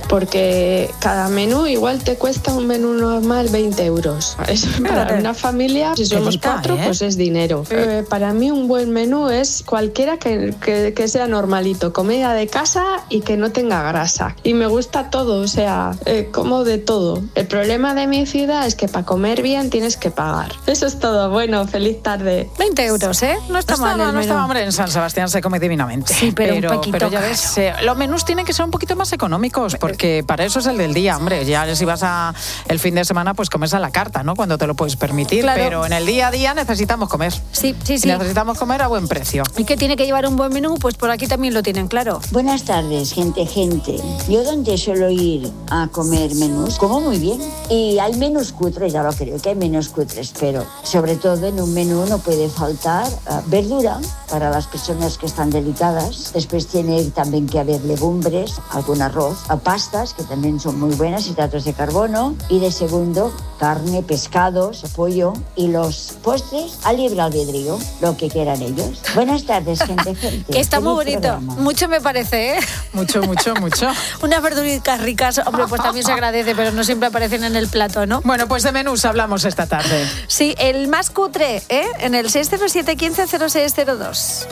[SPEAKER 18] porque cada menú igual te cuesta un menú normal veinte euros. Eso para una familia, si somos cuatro, ¿eh? Pues es dinero. Eh, para mí un buen menú es cualquiera que, que, que sea normalito, comida de casa y que no tenga grasa. Y me gusta todo, o sea, eh, como de todo. El problema de mi ciudad es que para comer bien tienes que pagar. Eso es todo. Bueno, feliz tarde.
[SPEAKER 17] veinte euros, ¿eh? No está
[SPEAKER 11] no
[SPEAKER 17] mal
[SPEAKER 11] está,
[SPEAKER 17] el
[SPEAKER 11] no
[SPEAKER 17] menú.
[SPEAKER 11] está, hombre, en San Sebastián se come divinamente.
[SPEAKER 17] Sí, pero,
[SPEAKER 11] pero
[SPEAKER 17] un poquito
[SPEAKER 11] pero ya
[SPEAKER 17] caro.
[SPEAKER 11] ves, eh, los menús tienen que ser un poquito más económicos, porque para eso es el del día, hombre. Ya si vas a el fin de semana, pues comes a la carta, ¿no? Cuando te lo puedes permitir,
[SPEAKER 17] Claro.
[SPEAKER 11] pero en el día a día necesitamos comer.
[SPEAKER 17] Sí, sí, sí.
[SPEAKER 11] Necesitamos comer a buen precio.
[SPEAKER 17] ¿Y qué tiene que llevar un buen menú? Pues por aquí también lo tienen claro.
[SPEAKER 19] Buenas tardes, gente, gente. Yo donde suelo ir a comer menús, como muy bien. Y hay menús cutres, ya lo creo que hay menús cutres, pero sobre todo en un menú no puede faltar uh, verdura para las personas que están delicadas. Después tiene también que haber legumbres, algún arroz, uh, pastas, que también son muy buenas, hidratos de carbono. Y de segundo, carne, pescados, pollo. Y los postres a libre albedrío, lo que quieran ellos. Buenas tardes, gente, gente.
[SPEAKER 17] Que está muy
[SPEAKER 19] Feliz
[SPEAKER 17] bonito.
[SPEAKER 19] programa.
[SPEAKER 17] Mucho me parece, ¿eh?
[SPEAKER 11] Mucho, mucho, mucho.
[SPEAKER 17] Unas verduritas ricas, hombre, pues también se agradece, pero no siempre aparecen en el plato, ¿no?
[SPEAKER 11] Bueno, pues de menús hablamos esta tarde.
[SPEAKER 17] Sí, el más cutre, ¿eh? En el seis cero siete, uno cinco cero seis cero dos.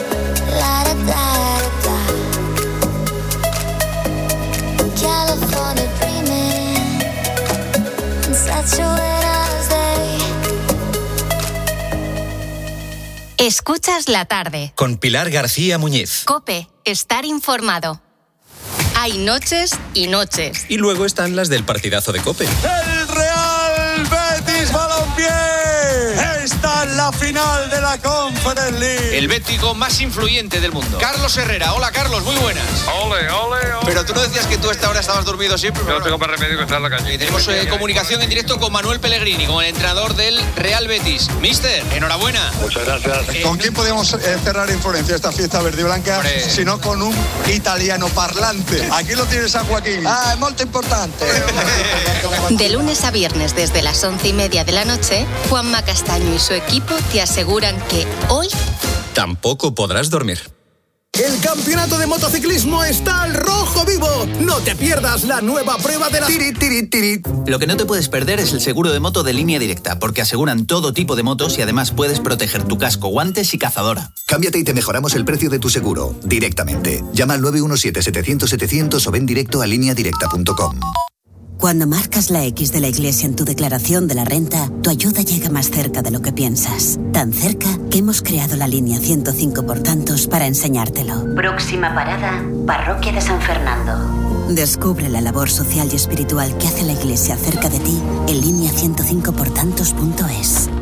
[SPEAKER 2] Escuchas la tarde.
[SPEAKER 3] Con Pilar García Muñiz.
[SPEAKER 2] COPE, estar informado. Hay noches y noches.
[SPEAKER 3] Y luego están las del partidazo de COPE.
[SPEAKER 24] El Real Betis Balompié está en la final de la Conference League.
[SPEAKER 25] El bético más influyente del mundo. Carlos Herrera. Hola, Carlos, muy buenas.
[SPEAKER 26] Ole, ole, ole.
[SPEAKER 25] Pero tú no decías que tú a esta hora estabas dormido siempre.
[SPEAKER 26] No tengo más remedio que estar en la calle.
[SPEAKER 25] Y tenemos eh, comunicación en directo con Manuel Pellegrini, con el entrenador del Real Betis. Mister, enhorabuena.
[SPEAKER 26] Muchas gracias.
[SPEAKER 24] ¿Con quién podemos eh, cerrar en Florencia esta fiesta verde y blanca?
[SPEAKER 25] Hombre.
[SPEAKER 24] Si no con un italiano parlante. Aquí lo tienes a Joaquín. Ah, es muy importante.
[SPEAKER 2] De lunes a viernes desde las once y media de la noche, Juanma Castaño y su equipo te aseguran que hoy
[SPEAKER 3] Tampoco podrás dormir.
[SPEAKER 27] El campeonato de motociclismo está al rojo vivo. No te pierdas la nueva prueba de la Tiri Tiri Tiri.
[SPEAKER 28] Lo que no te puedes perder es el seguro de moto de Línea Directa, porque aseguran todo tipo de motos y además puedes proteger tu casco, guantes y cazadora.
[SPEAKER 29] Cámbiate y te mejoramos el precio de tu seguro directamente. Llama al nueve uno siete, setecientos, setecientos o ven directo a línea directa punto com.
[SPEAKER 30] Cuando marcas la X de la Iglesia en tu declaración de la renta, tu ayuda llega más cerca de lo que piensas. Tan cerca que hemos creado la línea ciento cinco por tantos para enseñártelo.
[SPEAKER 31] Próxima parada, Parroquia de San Fernando.
[SPEAKER 30] Descubre la labor social y espiritual que hace la Iglesia cerca de ti en línea ciento cinco por tantos punto es.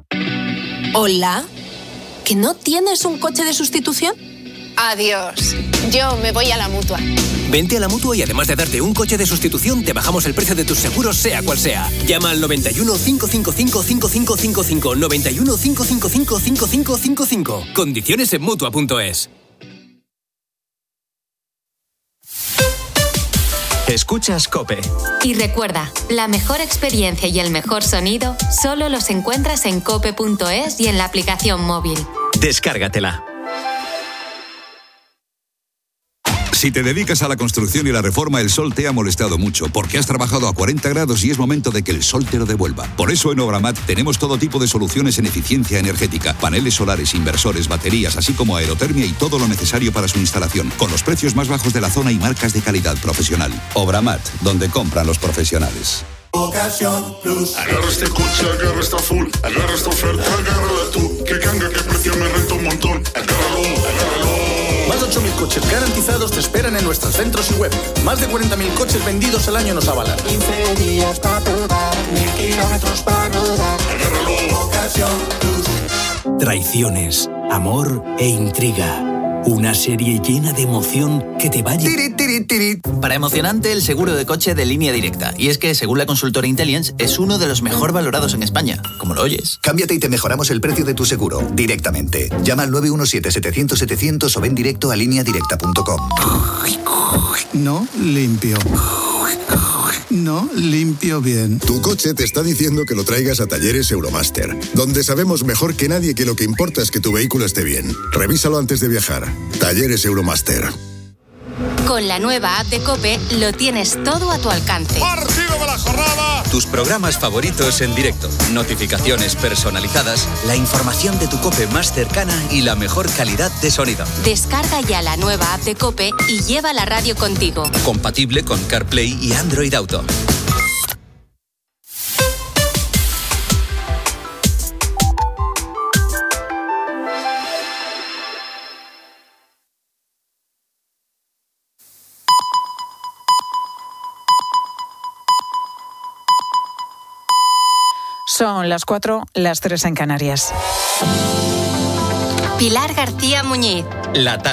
[SPEAKER 32] Hola, ¿que no tienes un coche de sustitución? Adiós, yo me voy a la Mutua.
[SPEAKER 33] Vente a la Mutua y además de darte un coche de sustitución, te bajamos el precio de tus seguros, sea cual sea. Llama al noventa y uno, cinco cinco cinco, cinco cinco cinco cinco, noventa y uno, cinco cinco cinco, cinco cinco cinco cinco. Condiciones en Mutua punto es.
[SPEAKER 3] Escuchas COPE.
[SPEAKER 2] Y recuerda, la mejor experiencia y el mejor sonido solo los encuentras en cope punto es y en la aplicación móvil.
[SPEAKER 3] Descárgatela.
[SPEAKER 34] Si te dedicas a la construcción y la reforma, el sol te ha molestado mucho, porque has trabajado a cuarenta grados y es momento de que el sol te lo devuelva. Por eso en Obramat tenemos todo tipo de soluciones en eficiencia energética, paneles solares, inversores, baterías, así como aerotermia y todo lo necesario para su instalación, con los precios más bajos de la zona y marcas de calidad profesional. Obramat, donde compran los profesionales.
[SPEAKER 24] Ocasión Plus. Agarra este coche, agarra esta full, agarra esta oferta, agárrala tú. Que canga, que precio me renta un montón. Agárralo, agárralo.
[SPEAKER 35] Mazda
[SPEAKER 4] ocho mil coches garantizados te esperan en nuestros centros y web. Más de cuarenta mil coches vendidos al año nos avalan.
[SPEAKER 5] quince días para probar, mil kilómetros para rodar. Ocasión Plus.
[SPEAKER 6] Traiciones, amor e intriga. Una serie llena de emoción que te va a...
[SPEAKER 28] Tiri, tiri, tiri. Para emocionante, el seguro de coche de Línea Directa. Y es que, según la consultora Intelligence, es uno de los mejor valorados en España. Como lo oyes.
[SPEAKER 29] Cámbiate y te mejoramos el precio de tu seguro directamente. Llama al nueve uno siete, setecientos, setecientos o ven directo a línea directa punto com.
[SPEAKER 7] No limpio. No limpio bien.
[SPEAKER 8] Tu coche te está diciendo que lo traigas a Talleres Euromaster, donde sabemos mejor que nadie que lo que importa es que tu vehículo esté bien. Revísalo antes de viajar. Talleres Euromaster.
[SPEAKER 2] Con la nueva app de COPE lo tienes todo a tu alcance.
[SPEAKER 24] ¡Partido de la jornada!
[SPEAKER 3] Tus programas favoritos en directo, notificaciones personalizadas, la información de tu COPE más cercana y la mejor calidad de sonido.
[SPEAKER 2] Descarga ya la nueva app de COPE y lleva la radio contigo.
[SPEAKER 3] Compatible con CarPlay y Android Auto.
[SPEAKER 11] Son las cuatro, las tres en Canarias.
[SPEAKER 2] Pilar García Muñiz.
[SPEAKER 3] La